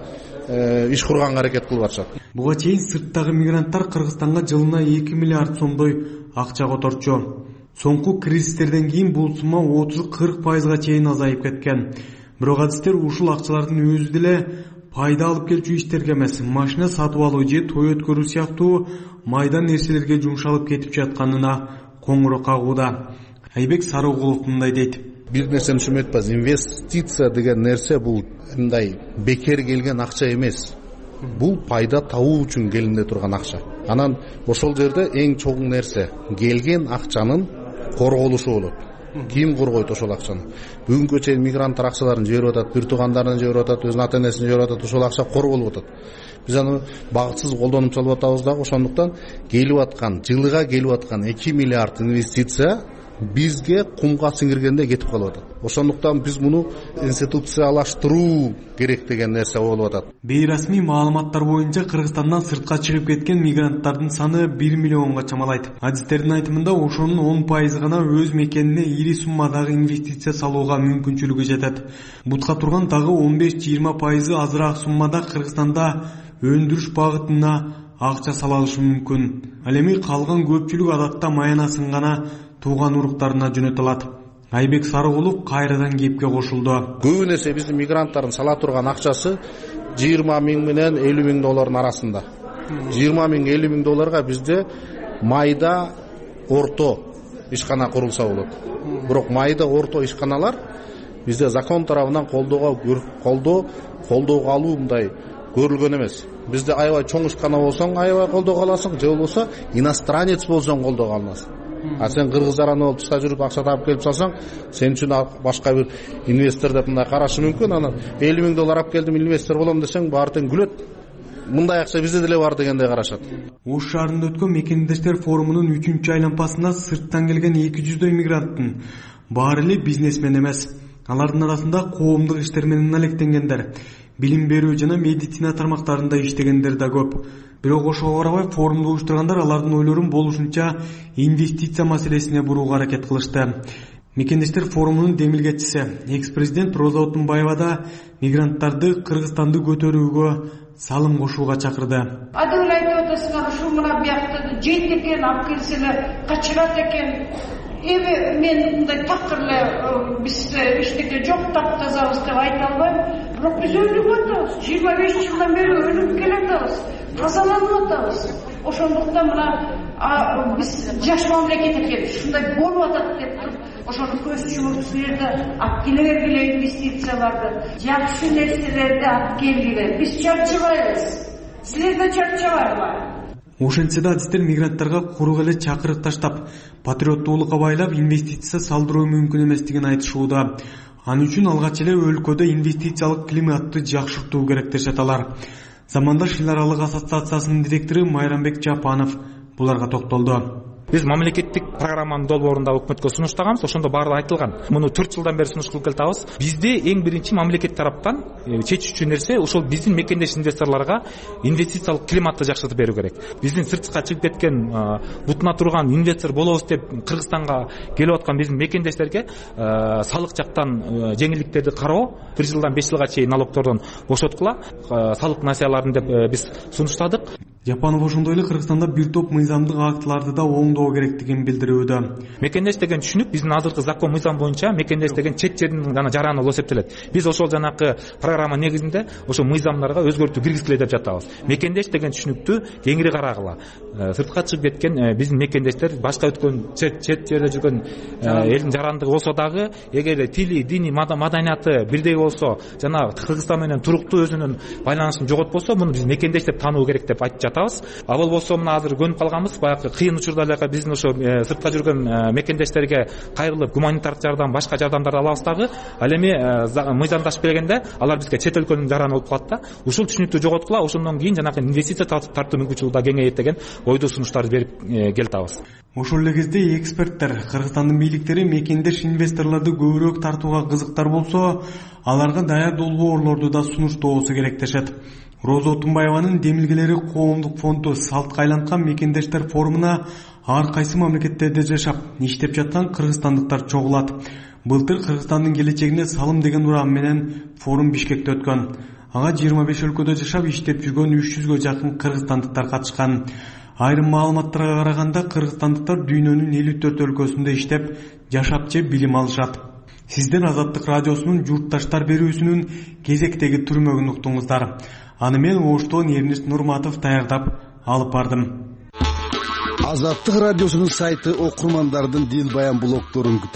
Speaker 25: иш курганга аракет кылып атышат.
Speaker 7: Буга чейин сырттагы мигранттар Кыргызстанга жылына эки миллиард сомдой акча которчу. Соңку кризистерден кийин бул сумма отуз кырк пайызга чейин азайып кеткен. Бирок адистер ушул акчалардын өзү деле пайда алып келчү иштерге эмес, машина сатып алуу же той өткөрүү сыяктуу майдан нерселерге жумшалып кетип жатканына коңуро кагууда. Айбек Сарыгулов мындай дейт.
Speaker 25: Бир нерсени түшүнүп атпайсыз, инвестиция деген нерсе бул мындай бекер келген акча эмес. Бул пайда табуу үчүн келинде турган акча. Анан ошол жерде эң чоң нерсе келген акчанын корголушу болот. ким коргойт ошол акчаны? Бүгүнкү чейин мигранттар акчаларын жиберип атат, бир туугандарынан жиберип атат, өзүнүн ата энесинен жиберип атат, ошол акча корголуп атат. Биз аны багытсыз колдонуп чалып атабыз дагы. Ошондуктан келип аткан, жылыга келип аткан эки миллиард инвестиция бизге кумга сиңиргенде кетип калып атат. Ошондуктан биз муну институциялаштыруу керек деген нерсе болуп атат.
Speaker 7: Бейрасмий маалыматтар боюнча Кыргызстандан сыртка чыгып кеткен мигранттардын саны бир миллионго чамалайт. Адистердин айтымында ошонун он пайызы гана өз мекенине ири суммадагы инвестиция салууга мүмкүнчүлүгү жетет. Бутка турган дагы он беш жыйырма пайызы азыраак суммада Кыргызстанда өндүрүш багытына акча сала алышы мүмкүн. Ал эми калган көпчүлүк адатта маянасын гана тууган уруктарына жөнөтө алат. Айбек Сарыгулов кайрадан кепке кошулду.
Speaker 25: Көбүн эсе биздин мигранттардын сала турган акчасы жыйырма миң менен элүү миң доллардын арасында. жыйырма миң элүү миң долларга бизде майда орто ишкана курулса болот. Бирок майда орто ишканалар бизде закон тарабынан колдоого колдоо колдоого алуу мындай көрүлгөн эмес. Бизде аябай чоң ишкана болсоң аябай колдоого аласың, же болбосо иностранец болсоң колдоого аласың. А сен кыргыз жараны болуп тышта жүрүп акча таап келип салсаң, сен үчүн башка бир инвестор деп мындай карашы мүмкүн. Анан элүү миң доллар алып келдим, инвестор болом десең, баары тең күлөт. Мындай акча бизде деле бар дегендей карашат.
Speaker 7: Ош шаарында өткөн мекендештер форумунун үчүнчү айланпасында сырттан келген эки жүздөй мигранттын баары эле бизнесмен эмес. Алардын арасында коомдук иштер менен алектенгендер, билим берүү жана медицина тармактарында иштегендер да көп. Бирок ошого карабай форумду уюштургандар алардын ойлорун болушунча инвестиция маселесине бурууга аракет кылышты. Мекендештер форумунун демилгечиси экс-президент Роза Отунбаева да мигранттарды Кыргызстанды көтөрүүгө салым кошууга чакырды.
Speaker 3: Адыл айтып атасыңар, ушул мына биякта жейт экен, алып келселер, качырат экен. Эми мен мындай такыр эле биз эчтеке жок, таптазабыз деп айта албайм. Бирок биз өнүгүп атабыз. жыйырма беш жылдан бери өнүгүп келатабыз. Тазаланып атабыз. Ошондуктан мына биз жаш мамлекет экен, ушундай болуп атат деп туруп, ошону көз чумуп силерди алып келе бергиле, инвестицияларды, жакшы нерселерди алып келгиле. Биз чарчабайбыз. Силер да чарчабайлар.
Speaker 7: Ошентсе да адистер мигранттарга курук эле чакырык таштап, патриоттуулукка байлап инвестиция салдыруу мүмкүн эместигин айтышууда. Аны үчүн алгач эле өлкөдө инвестициялык климатты жакшыртуу керек дешет алар. Замандаш эл аралык ассоциациясынын директору Майрамбек Жапанов буларга токтолду.
Speaker 4: Биз мамлекеттик программанын долбоорунда өкмөткө сунуштаганбыз. Ошондо баары айтылган. Муну төрт жылдан бери сунуш кылып келатабыз. Бизде эң биринчи мамлекет тараптан чечүүчү нерсе ошол биздин мекендеш инвесторлорго инвестициялык климатты жакшыртып берүү керек. Биздин сыртка чыгып кеткен, бутуна турган инвестор болобуз деп Кыргызстанга келип аткан биздин мекендештерге салык жактан жеңилдиктерди кароо, бир жылдан беш жылга чейин налогтордон бошоткула, салык насыяларын деп биз сунуштадык.
Speaker 7: Жапанов ошондой эле Кыргызстанда бир топ мыйзамдык актыларды да оңдоо керектигин билдирүүдө.
Speaker 4: Мекендеш деген түшүнүк биздин азыркы закон мыйзам боюнча мекендеш деген чет жердин гана жараны болуп эсептелет. Биз ошол жанакы программа негизинде ошо мыйзамдарга өзгөртүү киргизгиле деп жатабыз. Мекендеш деген түшүнүктү кеңири карагыла. Сыртка чыгып кеткен биздин мекендештер башка өткөн чет чет жерде жүргөн элдин жарандыгы болсо дагы, эгер тили, дини, маданияты бирдей болсо, жана Кыргызстан менен туруктуу өзүнүн байланысын жоготпосо, муну биз мекендеш деп таануу керек деп айтып жатабыз. А болбосо мына азыр көнүп калганбыз, баягы кыйын учурда эле биздин ошо сыртка жүргөн мекендештерге кайрылып гуманитардык жардам, башка жардамдарды алабыз дагы. Ал эми мыйзамдашып келгенде алар бизге чет өлкөнүн жараны болуп калат да. Ушул түшүнүктү жоготкула, ошондон кийин жанагы инвестиция тартуу мүмкүнчүлүгү да кеңейет деген ойдуу сунуштарды берип келатабыз.
Speaker 7: Ошол эле кезде эксперттер Кыргызстандын бийликтери мекендеш инвесторлорду көбүрөөк тартууга кызыктар болсо, аларга даяр долбоорлорду да сунуштоосу керек дешет. Роза Отунбаеванын демилгелери коомдук фонду салтка айланткан мекендештер форумуна ар кайсы мамлекеттерде жашап, иштеп жаткан кыргызстандыктар чогулат. Былтыр Кыргызстандын келечегине салым деген урам менен форум Бишкекте өткөн. Ага жыйырма беш өлкөдө жашап иштеп жүргөн үч жүзгө жакын кыргызстандыктар катышкан. Айрым маалыматтарга караганда кыргызстандыктар дүйнөнүн элүү төрт өлкөсүндө иштеп, жашап же билим алышат. Сиздер Азаттык радиосунун журтташтар берүүсүнүн кезектеги түрмөгүн уктуңуздар. Аны мен Оштон Эрнест Нурматов даярдап алып бардым.
Speaker 10: Азаттык радиосунун сайты окурмандардын дил баян блогдорун күтөт.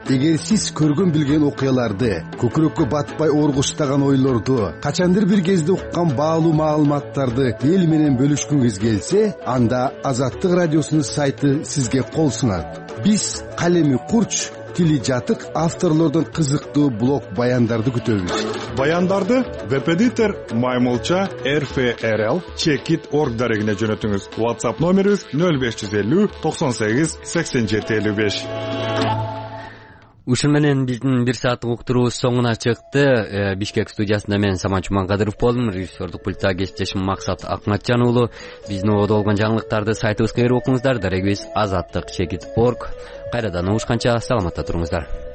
Speaker 10: эгер сиз көргөн билген окуяларды, көкүрөккө батпай оргуштаган ойлорду, качандыр бир кезде уккан баалуу маалыматтарды эл менен бөлүшкүңүз келсе, анда Азаттык радиосунун сайты сизге кол сунат. Биз калеми курч, тили жатык авторлордун кызыктуу блог баяндарды күтөбүз.
Speaker 16: Баяндарды веб-эдитор маймылча эр эф эр эл чекит точка орг дарегине жөнөтүңүз. WhatsApp номерибиз нөл беш жүз элүү токсон сегиз сексен жети элүү беш.
Speaker 1: Ушун менен биздин бир сааттык уктуруубуз соңуна чыкты. Бишкек студиясында мен Самат Жуманкадыров болдум. Режиссердук пультта кесиптешим Максат Акматжан уулу. Биздин ободо болгон жаңылыктарды сайтыбызга берип окуңуздар. Дарегибиз азаттык чекит точка орг. Кайрадан угушканча саламатта туруңуздар.